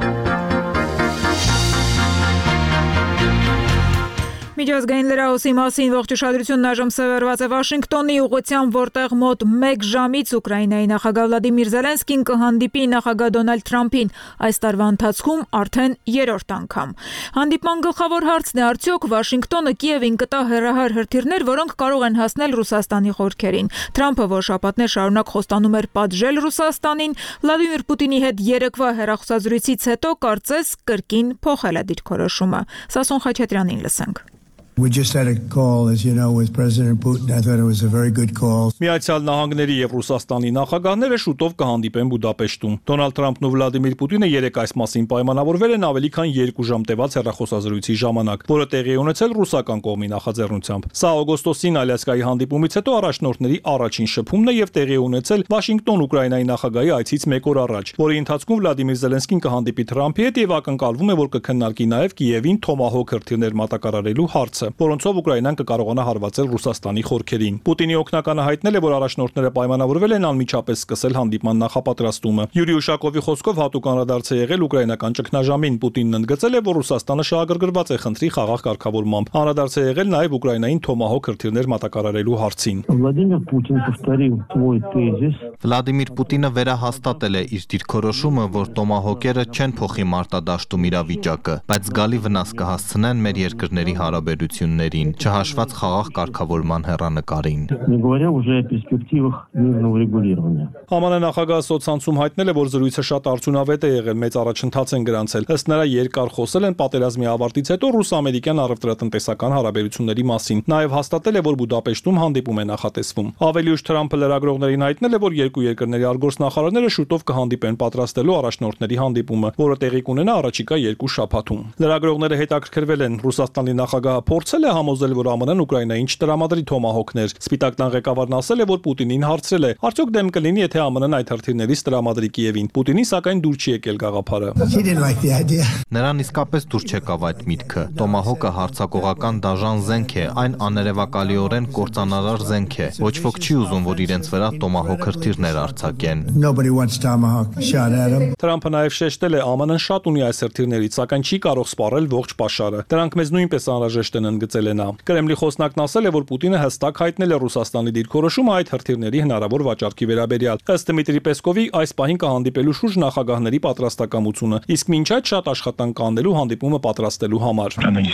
Միջազգային լրահոսի մասին ողջ ուշադրությունն այժմ սևեռված է Վաշինգտոնի ուղղությամբ, որտեղ մոտ մեկ ժամից Ուկրաինայի նախագահ Վլադիմիր Զելենսկին կհանդիպի նախագահ Դոնալդ Թրամփին այս տարվա ընթացքում արդեն երրորդ անգամ։ Հանդիպման գլխավոր հարցն է, արդյոք Վաշինգտոնը Կիևին կտա հեռահար հրթիռներ, որոնք կարող են հասնել Ռուսաստանի խորքերին։ Թրամփը, որ շաբաթներ շարունակ խոստանում էր պատժել Ռուսաստանին, Վլադիմիր Պուտինի հետ երեկվա հեռախոսազրույցից հետո կարծես կրկին փոխել է դիրքորոշումը։ Սասուն Խաչատրյանին լսենք։ We just had a call, as you know, with President Putin. I thought it was a very good call. Միացյալ Նահանգների եւ Ռուսաստանի նախագահները շուտով կհանդիպեն Բուդապեշտում։ Դոնալդ Թրամփն ու Վլադիմիր Պուտինը երեք այս մասին պայմանավորվել են ավելի քան երկու ժամ տևած հեռախոսազրույցի ժամանակ, որը տեղի ունեցել ռուսական կողմի նախաձեռնությամբ։ Սա օգոստոսին Ալյասկայի հանդիպումից հետո առաջնորդների առաջին շփումն է եւ տեղի ունեցել Վաշինգտոն Ուկրաինայի նախագահի այցից մեկ օր առաջ, որի ընթացքում Վլադիմիր Զելենսկին կհանդիպի Թրամփի հետ եւ ակնկալվում է, որ կքննարկի նաեւ Կիևին Թոմահոք հրթիռներ մատակարարելու հարցը։ հարցը, որոնցով Ուկրաինան կկարողանա հարվածել Ռուսաստանի խորքերին։ Պուտինի օգնականը հայտնել է, որ առաջնորդները պայմանավորվել են անմիջապես սկսել հանդիպման նախապատրաստումը։ Յուրի Ուշակովի խոսքով հատուկ անդրադարձ է եղել ուկրաինական ճգնաժամին։ Պուտինն ընդգծել է, որ Ռուսաստանը շահագրգռված է խնդրի խաղաղ կարգավորմամբ։ Անդրադարձ է եղել նաև Ուկրաինային Թոմահոկ հրթիռներ մատակարարելու հարցին։ Վլադիմիր Պուտինը վերահաստատել է իր դիրքորոշումը, որ Տոմահոկերը չեն փոխի մարտադաշտում իրավիճակը, բայց զգալի վնաս կհասցնեն մեր երկրների հարաբերություններին, չհաշված խաղաղ կարգավորման հեռանկարին։ Համանա նախագահ սոցցանցում հայտնել է, որ զրույցը շատ արդյունավետ է եղել, մեծ առաջընթաց են գրանցել։ Ըստ նրա երկար խոսել են պատերազմի ավարտից հետո ռուս-ամերիկյան առևտրատնտեսական հարաբերությունների մասին։ Նաև հաստատել է, որ Բուդապեշտում հանդիպում է նախատեսվում։ Ավելի ուշ Թրամփը լրագրողներին հայտնել է, որ երկու երկրների արտգործնախարարները շուտով կհանդիպեն պատրաստելու առաջնորդների հանդիպումը, որը տեղի կունենա առաջիկա երկու շաբաթում։ Լրագրողները հետաքրքրվել են Ռուսաստանի նախագահը փորձել է համոզել, որ ԱՄՆ-ն Ուկրաինային չտրամադրի Թոմահոկներ։ Սպիտակ տան ղեկավարն ասել է, որ Պուտինին հարցրել է. արդյոք դեմ կլինի, եթե ԱՄՆ-ն այդ հրթիռներից տրամադրի Կիևին։ Պուտինին սակայն դուր չի եկել գաղափարը։ Նրան իսկապես դուր չեկավ այդ միտքը։ Տոմահոկը հարձակողական դաժան զենք է, այն աներևակալիորեն կործանարար զենք է։ Ոչ ոք չի ուզում, որ իրենց վրա Տոմահոկ հրթիռներ արձակեն։ Թրամփը նաև շեշտել է, ԱՄՆ-ն շատ ունի այս հրթիռներից, սակայն չի կարող սպառել ողջ պաշարը։ Դրանք մեզ նույնպես անհրաժեշտ են, ընդգծել է նա։ Կրեմլի խոսնակն ասել է, որ Պուտինը հստակ հայտնել է Ռուսաստանի դիրքորոշումը այդ հրթիռների հնարավոր վաճառքի վերաբերյալ։ Ըստ Դմիտրի Պեսկովի, այս պահին կհանդիպելու շուրջ նախագահների պատրաստակամությունը, իսկ մինչ այդ շատ աշխատանք կանելու հանդիպումը պատրաստելու համար։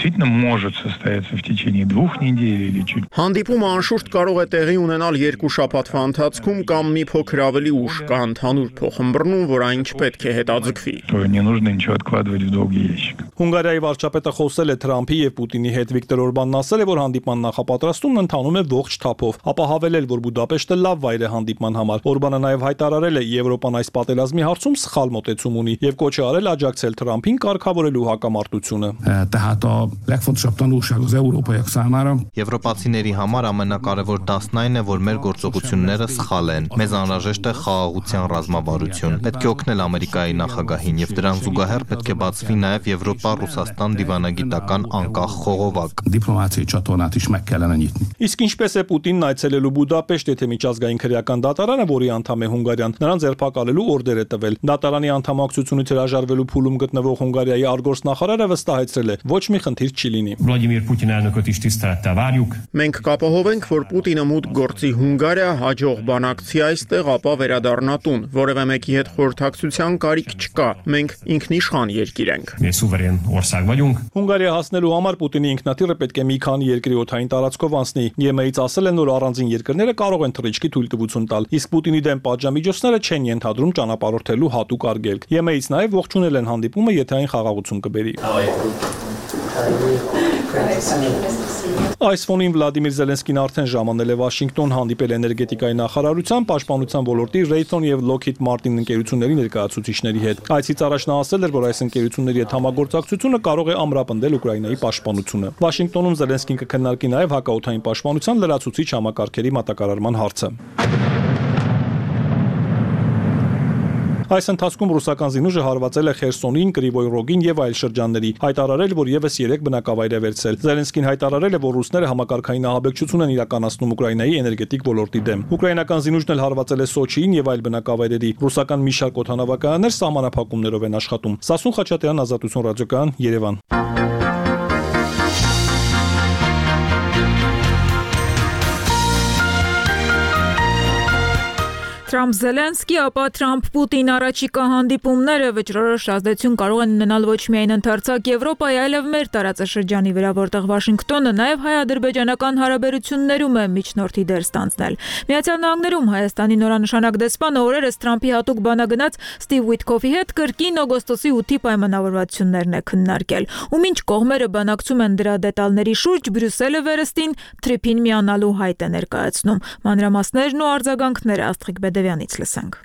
Հանդիպումը անշուշտ կարող է տեղի ունենալ երկու շաբաթվա ընթացքում կամ մի փոքր ավելի ուշ, կա ընդհանուր փոխըմբռնում, որ այն չպետք է հետաձգվի։ Հունգարիայի վարչապետը խոսել է Թրամփի եւ Պուտինի հետ։ Վիկտոր Օրբանն ասել է, որ հանդիպման նախապատրաստումն ընթանում է ողջ թափով, ապա հավելել, որ Բուդապեշտը լավ վայր է հանդիպման համար։ Օրբանը նաև հայտարարել է, Եվրոպան այս պատերազմի հարցում սխալ մոտեցում ունի եւ կոչ է արել աջակցել Թրամփին կարգավորելու հակամարտությունը։ Եվրոպացիների համար ամենակարևոր դասն այն է, որ մեր գործողությունները սխալ են։ Մեզ անհրաժեշտ է խաղաղության ռազմավարություն։ Պետք է օգնել Ամերիկայի նախագահին եւ դրան զուգահեռ պետք է բացվի նաև Եվրոպա-Ռուսաստան դիվանագիտական անկախ խողովակ։ Իսկ ինչպես է Պուտինն այցելելու Բուդապեշտ, եթե միջազգային քրեական դատարանը, որի անդամ է Հունգարիան, նրան ձերբակալելու օրդեր է տվել։ Դատարանի անդամակցությունից հրաժարվելու փուլում գտնվող Հունգարիայի արտգործնախարարը վստահեցրել է, ոչ մի խնդիր չի լինի։ Մենք կապահով ենք, որ Պուտինը մուտք գործի Հունգարիա, հաջող բանակցի այստեղ, ապա վերադառնա տուն։ Որևէ մեկի հետ խորհրդակցության կարիք չկա։ Մենք ինքնիշխան երկիր ենք։ Հունգարիա հասնելու համար Պուտինի ինքնաթիռը պետք է մի քանի երկրի օդային տարածքով անցնի։ ԵՄ-ից ասել են, որ առանձին երկրները կարող են թռիչքի թույլտվություն տալ, իսկ Պուտինի դեմ պատժամիջոցները չեն ենթադրում ճանապարհորդելու հատուկ արգելք։ ԵՄ-ից նաև ողջունել են հանդիպումը, եթե այն խաղաղություն կբերի։ Այս ֆոնին Վլադիմիր Զելենսկին արդեն ժամանել է Վաշինգտոն, հանդիպել էներգետիկայի նախարարության, պաշտպանության ոլորտի Raytheon եւ Lockheed Martin ընկերությունների ներկայացուցիչների հետ։ Այցից առաջ նա ասել էր, որ այս ընկերությունների հետ համագործակցությունը կարող է ամրապնդել Ուկրաինայի պաշտպանությունը։ Վաշինգտոնում Զելենսկին կքննարկի նաև հակաօդային պաշտպանության լրացուցիչ համակարգերի մատակարարման հարցը։ Այս ընթացքում ռուսական զինուժը հարվածել է Խերսոնին, Կրիվոյ Ռոգին եւ այլ շրջանների, հայտարարել, որ եւս երեք բնակավայր է վերցրել։ Զելենսկին հայտարարել է, որ ռուսները համակարգային ահաբեկչություն են իրականացնում Ուկրաինայի էներգետիկ ոլորտի դեմ։ Ուկրաինական զինուժն էլ հարվածել է Սոչիին եւ այլ բնակավայրերի։ Ռուսական մի շարք օդանավականներ սահմանափակումներով են աշխատում։ Սասուն Խաչատրյան, Ազատություն ռադիոկայան, Երևան։ Թրամփ-Զելենսկի, ապա Թրամփ-Պուտին առաջիկա հանդիպումները վճռորոշ ազդեցություն կարող են ունենալ ոչ միայն ընդարձակ Եվրոպայի, այլև մեր տարածաշրջանի վրա, որտեղ Վաշինգտոնը նաև հայ-ադրբեջանական հարաբերություններում է միջնորդի դեր ստանձնել։ Միացյալ Նահանգներում Հայաստանի նորանշանակ դեսպանը օրերս Թրամփի հատուկ բանագնաց Ստիվ Ուիթքոֆի հետ կրկին օգոստոսի ութի պայմանավորվածություններն է քննարկել։ Ու մինչ կողմերը բանակցում են դրա դետալների շուրջ, Բրյուսելը վերստին թրիփին միանալու հայտ է ներկայացնում։ Մանրամասներն ու արձագանքները Աստղիկ Բեդևյանից լսենք։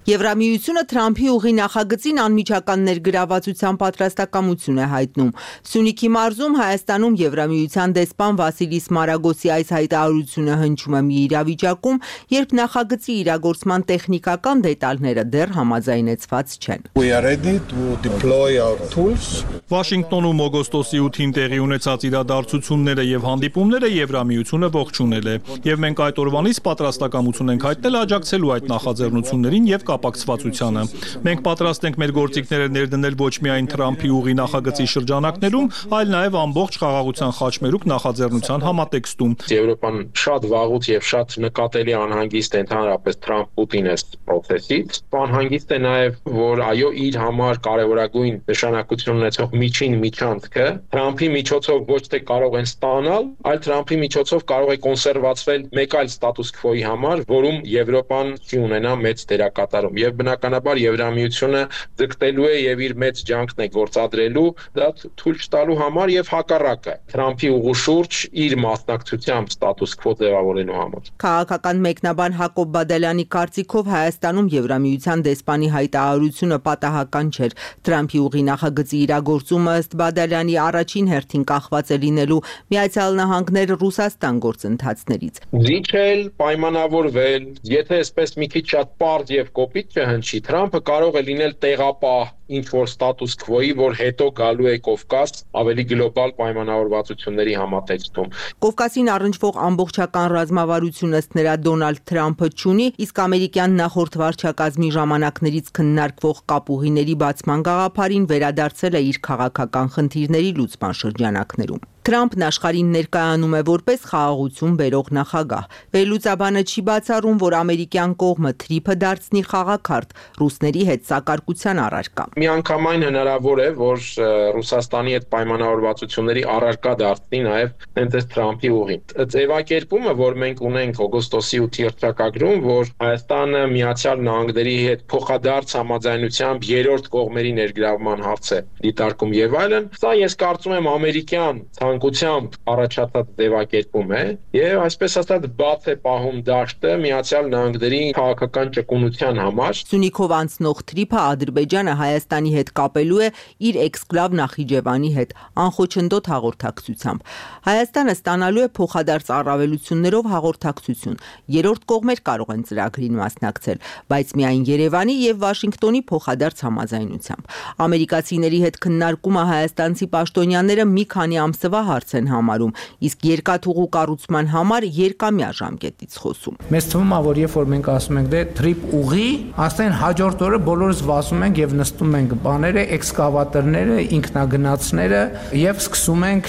Եվրամիությունը Թրամփի ուղի նախագծին անմիջական ներգրավվածության պատրաստակամություն է հայտնում։ Սյունիքի մարզում Հայաստանում Եվրամիության դեսպան Վասիլիս Մարագոսի այս հայտարարությունը հնչում է մի իրավիճակում, երբ նախագծի իրագործման տեխնիկական դետալները դեռ համաձայնեցված չեն։ We are ready to deploy our tools. Վաշինգտոնում օգոստոսի ութին տեղի ունեցած իրադարձությունները եւ հանդիպումները Եվրամիությունը ողջունել է, եւ մենք այդ օրվանից պատրաստակամություն ենք հայտնել աջակցելու այդ նախաձեռնություններին եւ կապակցվածությանը։ Մենք պատրաստ ենք մեր գործիքները ներդնել ոչ միայն Թրամփի ուղի նախագծի շրջանակներում, այլ նաեւ ամբողջ խաղաղության խաչմերուկ նախաձեռնության համատեքստում։ Եվրոպան շատ վաղուց եւ շատ նկատելի անհանգիստ է ընդհանրապես Թրամփ-Պուտին process-ից։ Անհանգիստ է նաեւ, որ այո, իր համար կարևորագույն նշանակություն ունեցող միջին միջանցքը Թրամփի միջոցով ոչ թե կարող են ստանալ, այլ Թրամփի միջոցով կարող է կոնսերվացվել մեկ այլ ստատուս քվոյի համար, որում Եվրոպան չի ունենա մեծ դերակատարում։ Եվ բնականաբար Եվրամիությունը ձգտելու է եւ իր մեծ ջանքն է գործադրելու դա թույլ չտալու համար եւ հակառակը Թրամփի ուղու շուրջ իր մասնակցությամբ ստատուս քվո ձևավորելու համար։ Քաղաքական մեկնաբան Հակոբ Բադալյանի կարծիքով Հայաստանում Եվրամիության դեսպանի հայտարարությունը պատահական չէր։ Թրամփի ուղի նախագծի իրագործումը ըստ Բադալյանի առաջին հերթին կախված է լինելու Միացյալ Նահանգներ Ռուսաստան գործընթացներից։ Զիջել, պայմանավորվել, եթե այսպես մի քիչ շատ պարզ եւ կոպիտ չհնչի, Թրամփը կարող է լինել տեղապահ ինչ որ ստատուս քվոյի, որ հետո գալու է Կովկաս ավելի գլոբալ պայմանավորվածությունների համատեքստում։ Կովկասին առնչվող ամբողջական ռազմավարություն ըստ նրա Դոնալդ Թրամփը չունի, իսկ ամերիկյան նախորդ վարչակազմի ժամանակներից քննարկվող կապուղիների բացման գաղափարին վերադարձել է իր քաղաքական խնդիրների լուծման շրջանակներում։ Թրամփն աշխարհին ներկայանում է որպես խաղաղություն բերող նախագահ։ Վերլուծաբանը չի բացառում, որ ամերիկյան կողմը թրիփը դարձնի խաղաքարտ ռուսների հետ սակարկության առարկա։ Միանգամայն հնարավոր է, որ Ռուսաստանի հետ պայմանավորվածությունների առարկա դարձնի նաև հենց այս Թրամփի ուղին։ Ձևակերպումը, որ մենք ունենք օգոստոսի ութի հռչակագրում, որ Հայաստանը Միացյալ Նահանգների հետ փոխադարձ համաձայնությամբ երրորդ կողմերի ներգրավման հարց է դիտարկում եւ այլն, սա ես կարծում եմ ամերիկյան ցանկությամբ առաջացած ձևակերպում է եւ այսպես ասած բաց է պահում դաշտը Միացյալ Նահանգների քաղաքական ճկունության համար։ Սյունիքով անցնող թրիփը Ադրբեջանը Հայաստանի հետ կապելու է իր էքսկլավ Նախիջևանի հետ անխոչնդոտ հաղորդակցությամբ։ Հայաստանը ստանալու է փոխադարձ առավելություններով հաղորդակցություն։ Երրորդ կողմեր կարող են ծրագրին մասնակցել, բայց միայն Երևանի եւ Վաշինգտոնի փոխադարձ համաձայնությամբ։ Ամերիկացիների հետ քննարկումը հայաստանցի պաշտոնյաները մի քանի ամսվա հարց են համարում, իսկ երկաթուղու կառուցման համար երկամյա ժամկետից խոսում։ Մեզ թվում է, որ երբ որ մենք ասում ենք դե թրիփ ուղի, աստեն հաջորդ օրը բոլորս վազում ենք եւ նստում ենք բաները, էքսկավատորները, ինքնագնացները եւ սկսում ենք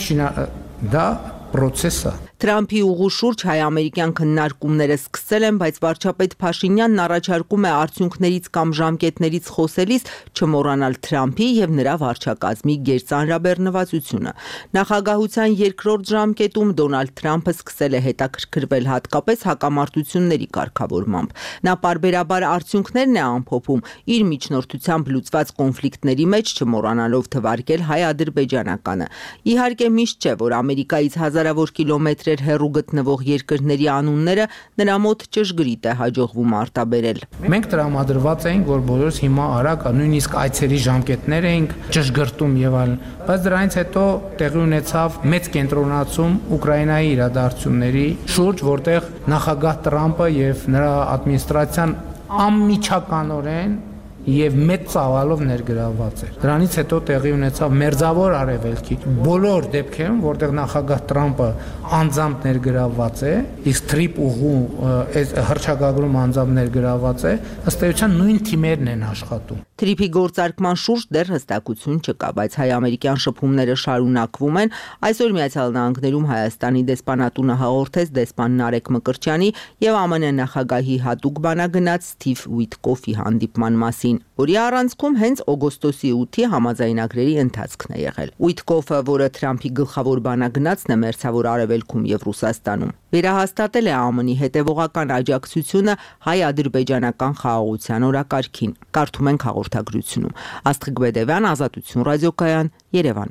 դա process-ը։ Թրամփի ուղու շուրջ հայ-ամերիկյան քննարկումները սկսել են, բայց վարչապետ Փաշինյանն առաջարկում է արդյունքներից կամ ժամկետներից խոսելիս չմոռանալ Թրամփի եւ նրա վարչակազմի գերծանրաբեռնվածությունը։ Նախագահության երկրորդ ժամկետում Դոնալդ Թրամփը սկսել է հետաքրքրվել հատկապես հակամարտությունների կարգավորմամբ։ Նա պարբերաբար արդյունքներն է ամփոփում իր միջնորդությամբ լուծված կոնֆլիկտների մեջ, չմոռանալով թվարկել հայ-ադրբեջանականը։ Իհարկե միշտ չէ, որ Ամերիկայից հազարավոր կիլոմետր հեռու գտնվող երկրների անունները նրա մոտ ճշգրիտ է հաջողվում արտաբերել։ Մենք տրամադրված էինք, որ բոլորս հիմա արագ նույնիսկ այցերի ժամկետներ էինք ճշգրտում եւ այլն, բայց դրանից հետո տեղի ունեցավ մեծ կենտրոնացում Ուկրաինայի իրադարձությունների շուրջ, որտեղ նախագահ Տրամփը եւ նրա ադմինիստրացիան անմիջականորեն եւ մեծ ծավալով ներգրավված էր։ Դրանից հետո տեղի ունեցավ Մերձավոր Արևելքի բոլոր դեպքերում, որտեղ նախագահ Տրամփը անձամբ ներգրավված է, իսկ թրիփ ուղու այս հռչակագրում անձամբ ներգրավված է, ըստ էության նույն թիմերն են աշխատում։ Թրիփի գործարկման շուրջ դեռ հստակություն չկա, բայց հայ-ամերիկյան շփումները շարունակվում են։ Այսօր Միացյալ Նահանգներում Հայաստանի դեսպանատունը հաղորդեց դեսպան Նարեկ Մկրտչյանի եւ ԱՄՆ նախագահի հատուկ բանագնաց Սթիվ Ուիտկոֆի հանդիպման մասին, որի առանցքում հենց օգոստոսի ութի համաձայնագրերի ընթացքն է եղել։ Ուիտկոֆը, որը Թրամփի գլխավոր բանագնացն է Մերձավոր Արևելքում եւ Ռուսաստանում, վերահաստատել է ԱՄՆ-ի հետևողական աջակցությունը հայ-ադրբեջանական խաղաղության օրակարգին։ Կարդում ենք հաղորդագրությունում։ Աստղիկ Բեդևյան, Ազատություն ռադիոկայան, Երևան։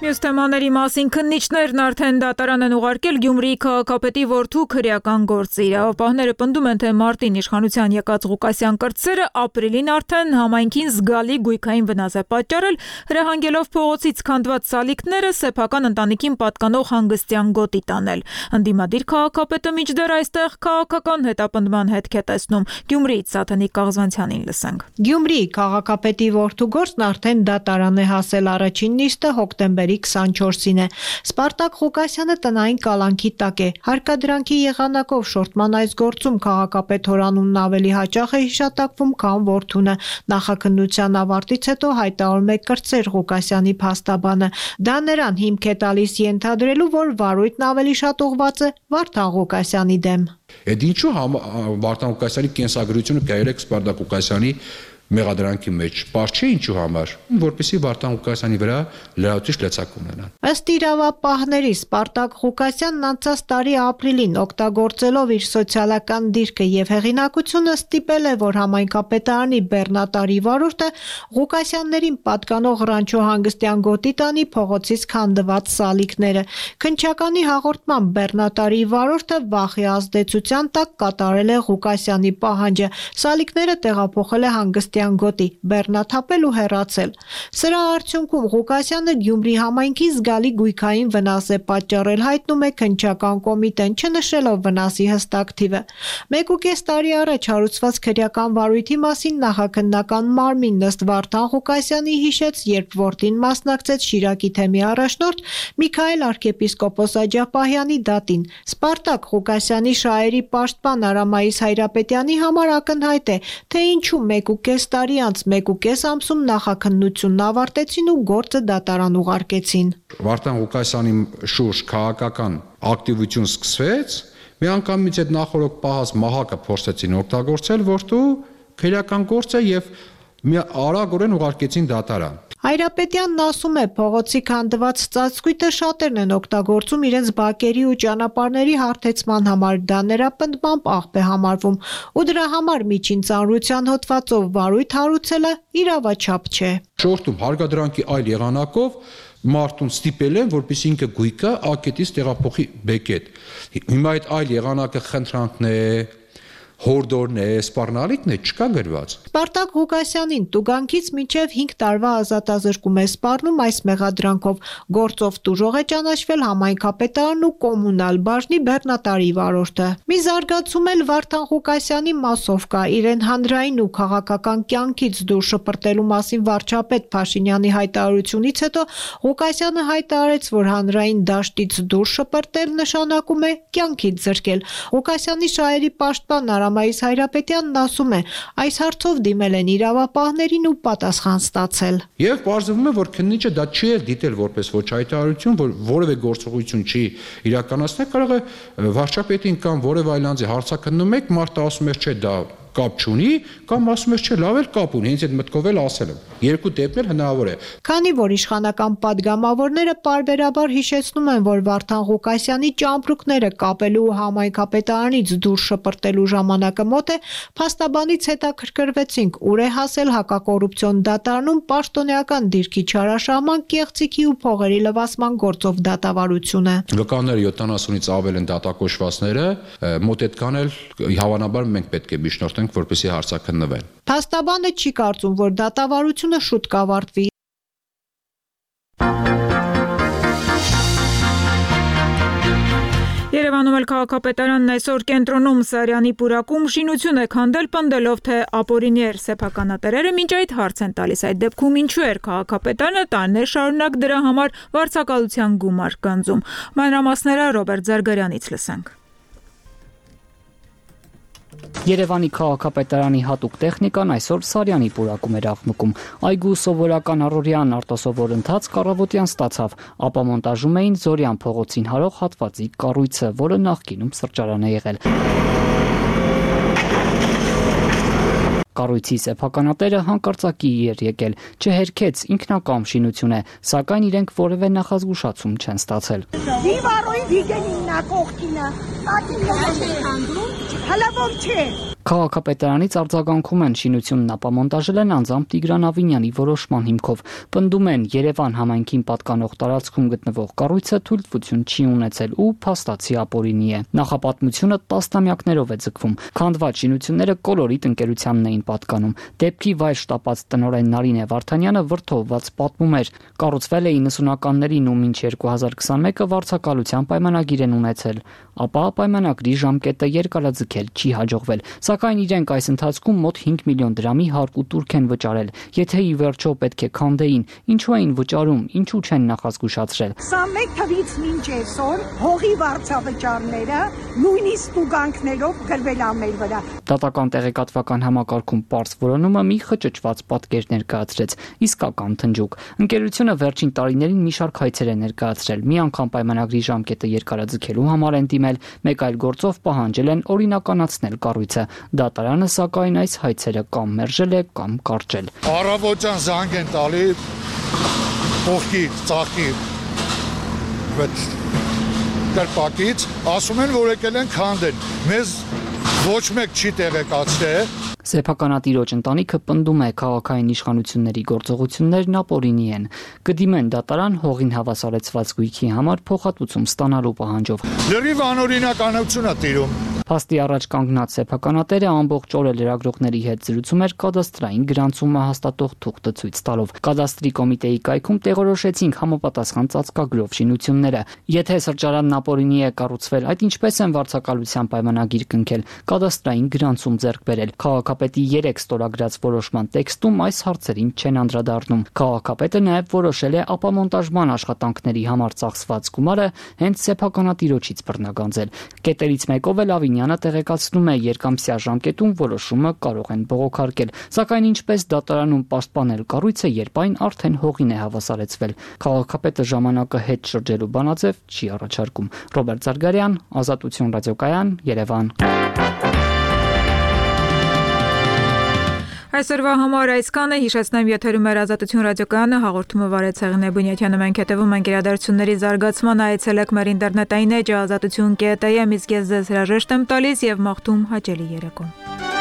մյուս թեմաների մասին քննիչներն արդեն դատարան են ուղարկել Գյումրիի քաղաքապետի որդու քրեական գործը։ Իրավապահները պնդում են, թե մարտին իշխանության եկած Ղուկասյան կրտսերը ապրիլին արդեն համայնքին զգալի գույքային վնաս է պատճառել, հրահանգելով փողոցից քանդված սալիկները սեփական ընտանիքին պատկանող հանգստյան գոտի տանել։ Ընդդիմադիր քաղաքապետը մինչդեռ այստեղ քաղաքական հետապնդման հետք է տեսնում։ Գյումրիից Սաթենիկ Կաղզվանցյանին լսենք։ Գյումրիի քաղաքապետի որդու գործն արդեն դատարան է հասել, առաջին նիստը հոկտեմբերի քսանչորսին է։ Սպարտակ Ղուկասյանը տնային կալանքի տակ է։ Հարկադրանքի եղանակով շորտման այս գործում քաղաքապետ հորանունն ավելի հաճախ է հիշատակվում, քան որդունը։ Նախաքննության ավարտից հետո հայտարարում է կրտսեր Ղուկասյանի փաստաբանը։ Դա նրան հիմք է տալիս ենթադրելու, որ վարույթն ավելի շատ ուղղված է Վարդան Ղուկասյանի դեմ։ Այդ ինչու Վարդան Ղուկասյանի կենսագրությունը գայրեք Սպարտակ Ղուկասյանի մեղադրանքի մեջ պարզ չէ ինչու համար, որպեսզի Վարդան Ղուկասյանի վրա լրացուցիչ լեցակ ունենան։ Ըստ իրավապահների Սպարտակ Ղուկասյանն անցած տարի ապրիլին օգտագործելով իր սոցիալական դիրքը եւ հեղինակությունը ստիպել է, որ համայնքապետարանի բեռնատարի վարորդը Ղուկասյաններին պատկանող Ռանչո հանգստյան գոտի տանի փողոցից քանդված սալիկները։ Քննչականի հաղորդման բեռնատարի վարորդը վախի ազդեցության տակ կատարել է Ղուկասյանի պահանջը։ Սալիկները տեղափոխել է հանգստյան գոտի, բեռնաթափել ու հեռացել։ Սրա արդյունքում Ղուկասյանը Գյումրի համայնքին զգալի գույքային վնաս է պատճառել, հայտնում է քննչական կոմիտեն, չնշելով վնասի հստակ թիվը։ Մեկ ու կես տարի առաջ հարուցված քրեական վարույթի մասին նախաքննական մարմինն ըստ Վարդան Ղուկասյանի հիշեց, երբ որդին մասնակցեց Շիրակի թեմի առաջնորդ Միքայել arczepiskopos Աջապահյանի դատին։ Սպարտակ Ղուկասյանի շահերի պաշտպան Արամայիս Հայրապետյանի համար ակնհայտ է, թե ինչու մեկ ու կես տարի անց մեկ ու կես ամսում նախաքննությունն ավարտեցին ու գործը դատարան ուղարկեցին։ Վարդան Ղուկասյանի շուրջ քաղաքական ակտիվություն սկսվեց, միանգամից այդ նախորդ պահած մահակը փորձեցին օգտագործել որդու քրեական գործը եւ արագորեն ուղարկեցին դատարան։ Հայրապետյանն ասում է, փողոցի քանդված ծածկույթը շատերն են օգտագործում իրենց բակերի ու ճանապարհների հարթեցման համար, դա նրա պնդմամբ աղբ է համարվում, ու դրա համար միջին ծանրության հոդվածով վարույթ հարուցելը իրավաչափ չէ։ Շորտում հարկադրանքի այլ եղանակով մարդուն ստիպել են, որպեսզի ինքը գույքը ակետից տեղափոխի բեկետ։ Հիմա այդ այլ եղանակը խնդրանքն է, հորդորն է, սպառնալիքն է, չկա գրված։ Սպարտակ Ղուկասյանին տուգանքից մինչև հինգ տարվա ազատազրկում է սպառնում այս մեղադրանքով։ Գործով տուժող է ճանաչվել համայնքապետարանն ու կոմունալ բաժնի բեռնատարի վարորդը։ Մի զարգացում էլ Վարդան Ղուկասյանի մասով կա, իրեն հանրային ու քաղաքական կյանքից դուրս շպրտելու մասին վարչապետ Փաշինյանի հայտարարությունից հետո Ղուկասյանը հայտարարեց, որ հանրային դաշտից դուրս շպրտել նշանակում է կյանքից զրկել։ Ղուկասյանի շահերի պաշտպան Արամայիս Հայրապետյանն ասում է, այս հարցով դիմել են իրավապահներին ու պատասխան ստացել։ Եվ պարզվում է, որ քննիչը դա չի էլ դիտել որպես ոչ հայտարարություն, որ որևէ գործողություն չի իրականացնել, կարող է վարչապետին կամ որևէ այլ անձի հարցաքննում եք, մարդը ասում է, չէ, դա կապ չունի, կամ ասում ես չէ, լավ էլ կապ ունի, հենց այդ մտքով էլ ասել եմ։ Երկու դեպքեր հնարավոր է։ Քանի որ իշխանական падգամավորները պարբերաբար հիշեցնում են, որ Վարդան Ղուկասյանի ճամպրուկները կապելու ու համայնքապետարանից դուրս շպրտելու ժամանակը մոտ է, փաստաբանից հետաքրքրվեցինք, ուր է հասել հակակոռուպցիոն դատարանում պաշտոնեական դիրքի չարաշահման, կեղծիքի ու փողերի լվացման գործով դատավարությունը։ Վկանները յոթանասունից ավել են դատակոչվածները, մոտ այդքան էլ հավանաբար մենք պետք է միջնորդենք, որպեսզի հարցաքննվեն։ Փաստաբանը չի կարծում, որ դատավարությունը շուտ կավարտվի։ Երևանում էլ քաղաքապետարանն այսօր կենտրոնում Սարյանի պուրակում շինություն է քանդել, պնդելով, թե ապօրինի սեփականատերերը մինչ այդ հարց են տալիս։ Այդ դեպքում ինչու էր քաղաքապետարանը տարիներ շարունակ դրա համար վարձակալության գումար գանձում։ Մանրամասները Ռոբերտ Զարգարյանից լսենք։ Երևանի քաղաքապետարանի հատուկ տեխնիկան այսօր Սարյանի պուրակում էր աղմկում։ Այգու սովորական առօրյան արտասովոր ընթաց կառավոտյան ստացավ, ապա մոնտաժում էին Զորյան փողոցին հարող հատվածի կառույցը, որը նախկինում սրճարան է եղել։ Կառույցի սեփականատերը հանկարծակի էր եկել, չհերքեց, ինքնակամ շինություն է, սակայն իրենք որևէ նախազգուշացում չեն ստացել։ Դիվարոյի վիգենին նա կողքինը, տատին հանդրում, հլավոր չէ։ Քաղաքապետարանից արձագանքում են շինությունն ապամոնտաժել են անձամբ Տիգրան Ավինյանի որոշման հիմքով։ Պնդում են Երևան համայնքին պատկանող տարածքում գտնվող կառույցը թույլտվություն չի ունեցել ու փաստացի ապօրինի է։ Նախապատմությունը տասնամյակներով է ձգվում։ Քանդված շինությունները կոլորիտ ընկերությանն էին պատկանում։ Դեպքի վայր շտապած տնօրեն Նարինե Վարդանյանը վրդովված պատմում էր. կառուցվել է իննսունականներին ու մինչ երկու հազար քսանմեկը վարձակալության պայմանագիր են ունեցել, ապա պայմանագրի ժամկետը երկարաձգել չի հաջողվել, սակայն իրենք այս ընթացքում մոտ հինգ միլիոն դրամի հարկ ու տուրք են վճարել։ Եթե ի վերջո պետք է քանդեին, ինչու էին վճարում, ինչու չեն նախազգուշացրել։ քսանմեկ թվականից մինչ այսօր հողի վարձավճարները նույնիսկ տուգանքներով գրվել է մեր վրա։ Դատական տեղեկատվական համակարգում պարզ որոնումը մի խճճված պատկեր ներկայացրեց, իսկական թնջուկ։ Ընկերությունը վերջին տարիներին մի շարք հայցեր է ներկայացրել, մի անգամ պայմանագրի ժամկետը երկարաձգելու համար են դիմել, մեկ այլ գործով պահանջել են օրինականացնել կառույցը։ Դատարանը սակայն այս հայցերը կամ մերժել է, կամ կարճել։ Առավոտյան զանգ են տալի փոխի ծախի կրպակից, ասում են, որ եկել են քանդել։ Մեզ ոչ մեկ չի տեղեկացրել։ Սեփականատիրոջ ընտանիքը պնդում է քաղաքային իշխանությունների գործողություններն ապօրինի են։ Կդիմեն դատարան հողին հավասարեցված գույքի համար փոխհատուցում ստանալու պահանջով։ Լրիվ անօրինականություն է տիրում։ Փաստի առաջ կանգնած սեփականատերը ամբողջ օրը լրագրողների հետ զրուցում էր կադաստրային գրանցումը հաստատող թուղթը ցույց տալով։ Կադաստրի կոմիտեի կայքում տեղորոշեցինք համապատասխան ծածկագրով շինությունները։ Եթե սրճարանն ապօրինի է կառուցվել, այդ ինչպես են վարձակալության պայմանագիր կնքել, կադաստրային գրանցում ձեռք բերել։ Քաղաքապետի երեք ստորագրած որոշման տեքստում այս հարցերին չեն անդրադառնում։ Քաղաքապետը նաև որոշել է ապամոնտաժման աշխատանքների համար ծախսված գումարը հենց սեփականատիրոջից բռնագանձել։ Կետերից մեկով էլ Ավինյանը տեղեկացնում է երկամսյա ժամկետում որոշումը կարող են բողոքարկել, սակայն ինչպես դատարանում պաշտպանել կառույցը, երբ այն արդեն հողին է հավասարեցվել։ Քաղաքապետը ժամանակը հետ շրջելու բանաձև չի առաջարկում։ Ռոբերտ Զարգարյան, Ազատություն ռադիոկայան, Երևան։ Այսօրվա համար այսքանը, հիշեցնեմ, եթերում էր Ազատություն ռադիոկայանը, հաղորդումը վարեց Հեղինե Բունյաթյանը, մենք հետևում ենք իրադարձությունների զարգացմանը, այցելեք մեր ինտերնետային էջը ազատություն կետ է, իսկ ես ձեզ հրաժեշտ եմ տալիս եւ մաղթում հաճելի երեկո։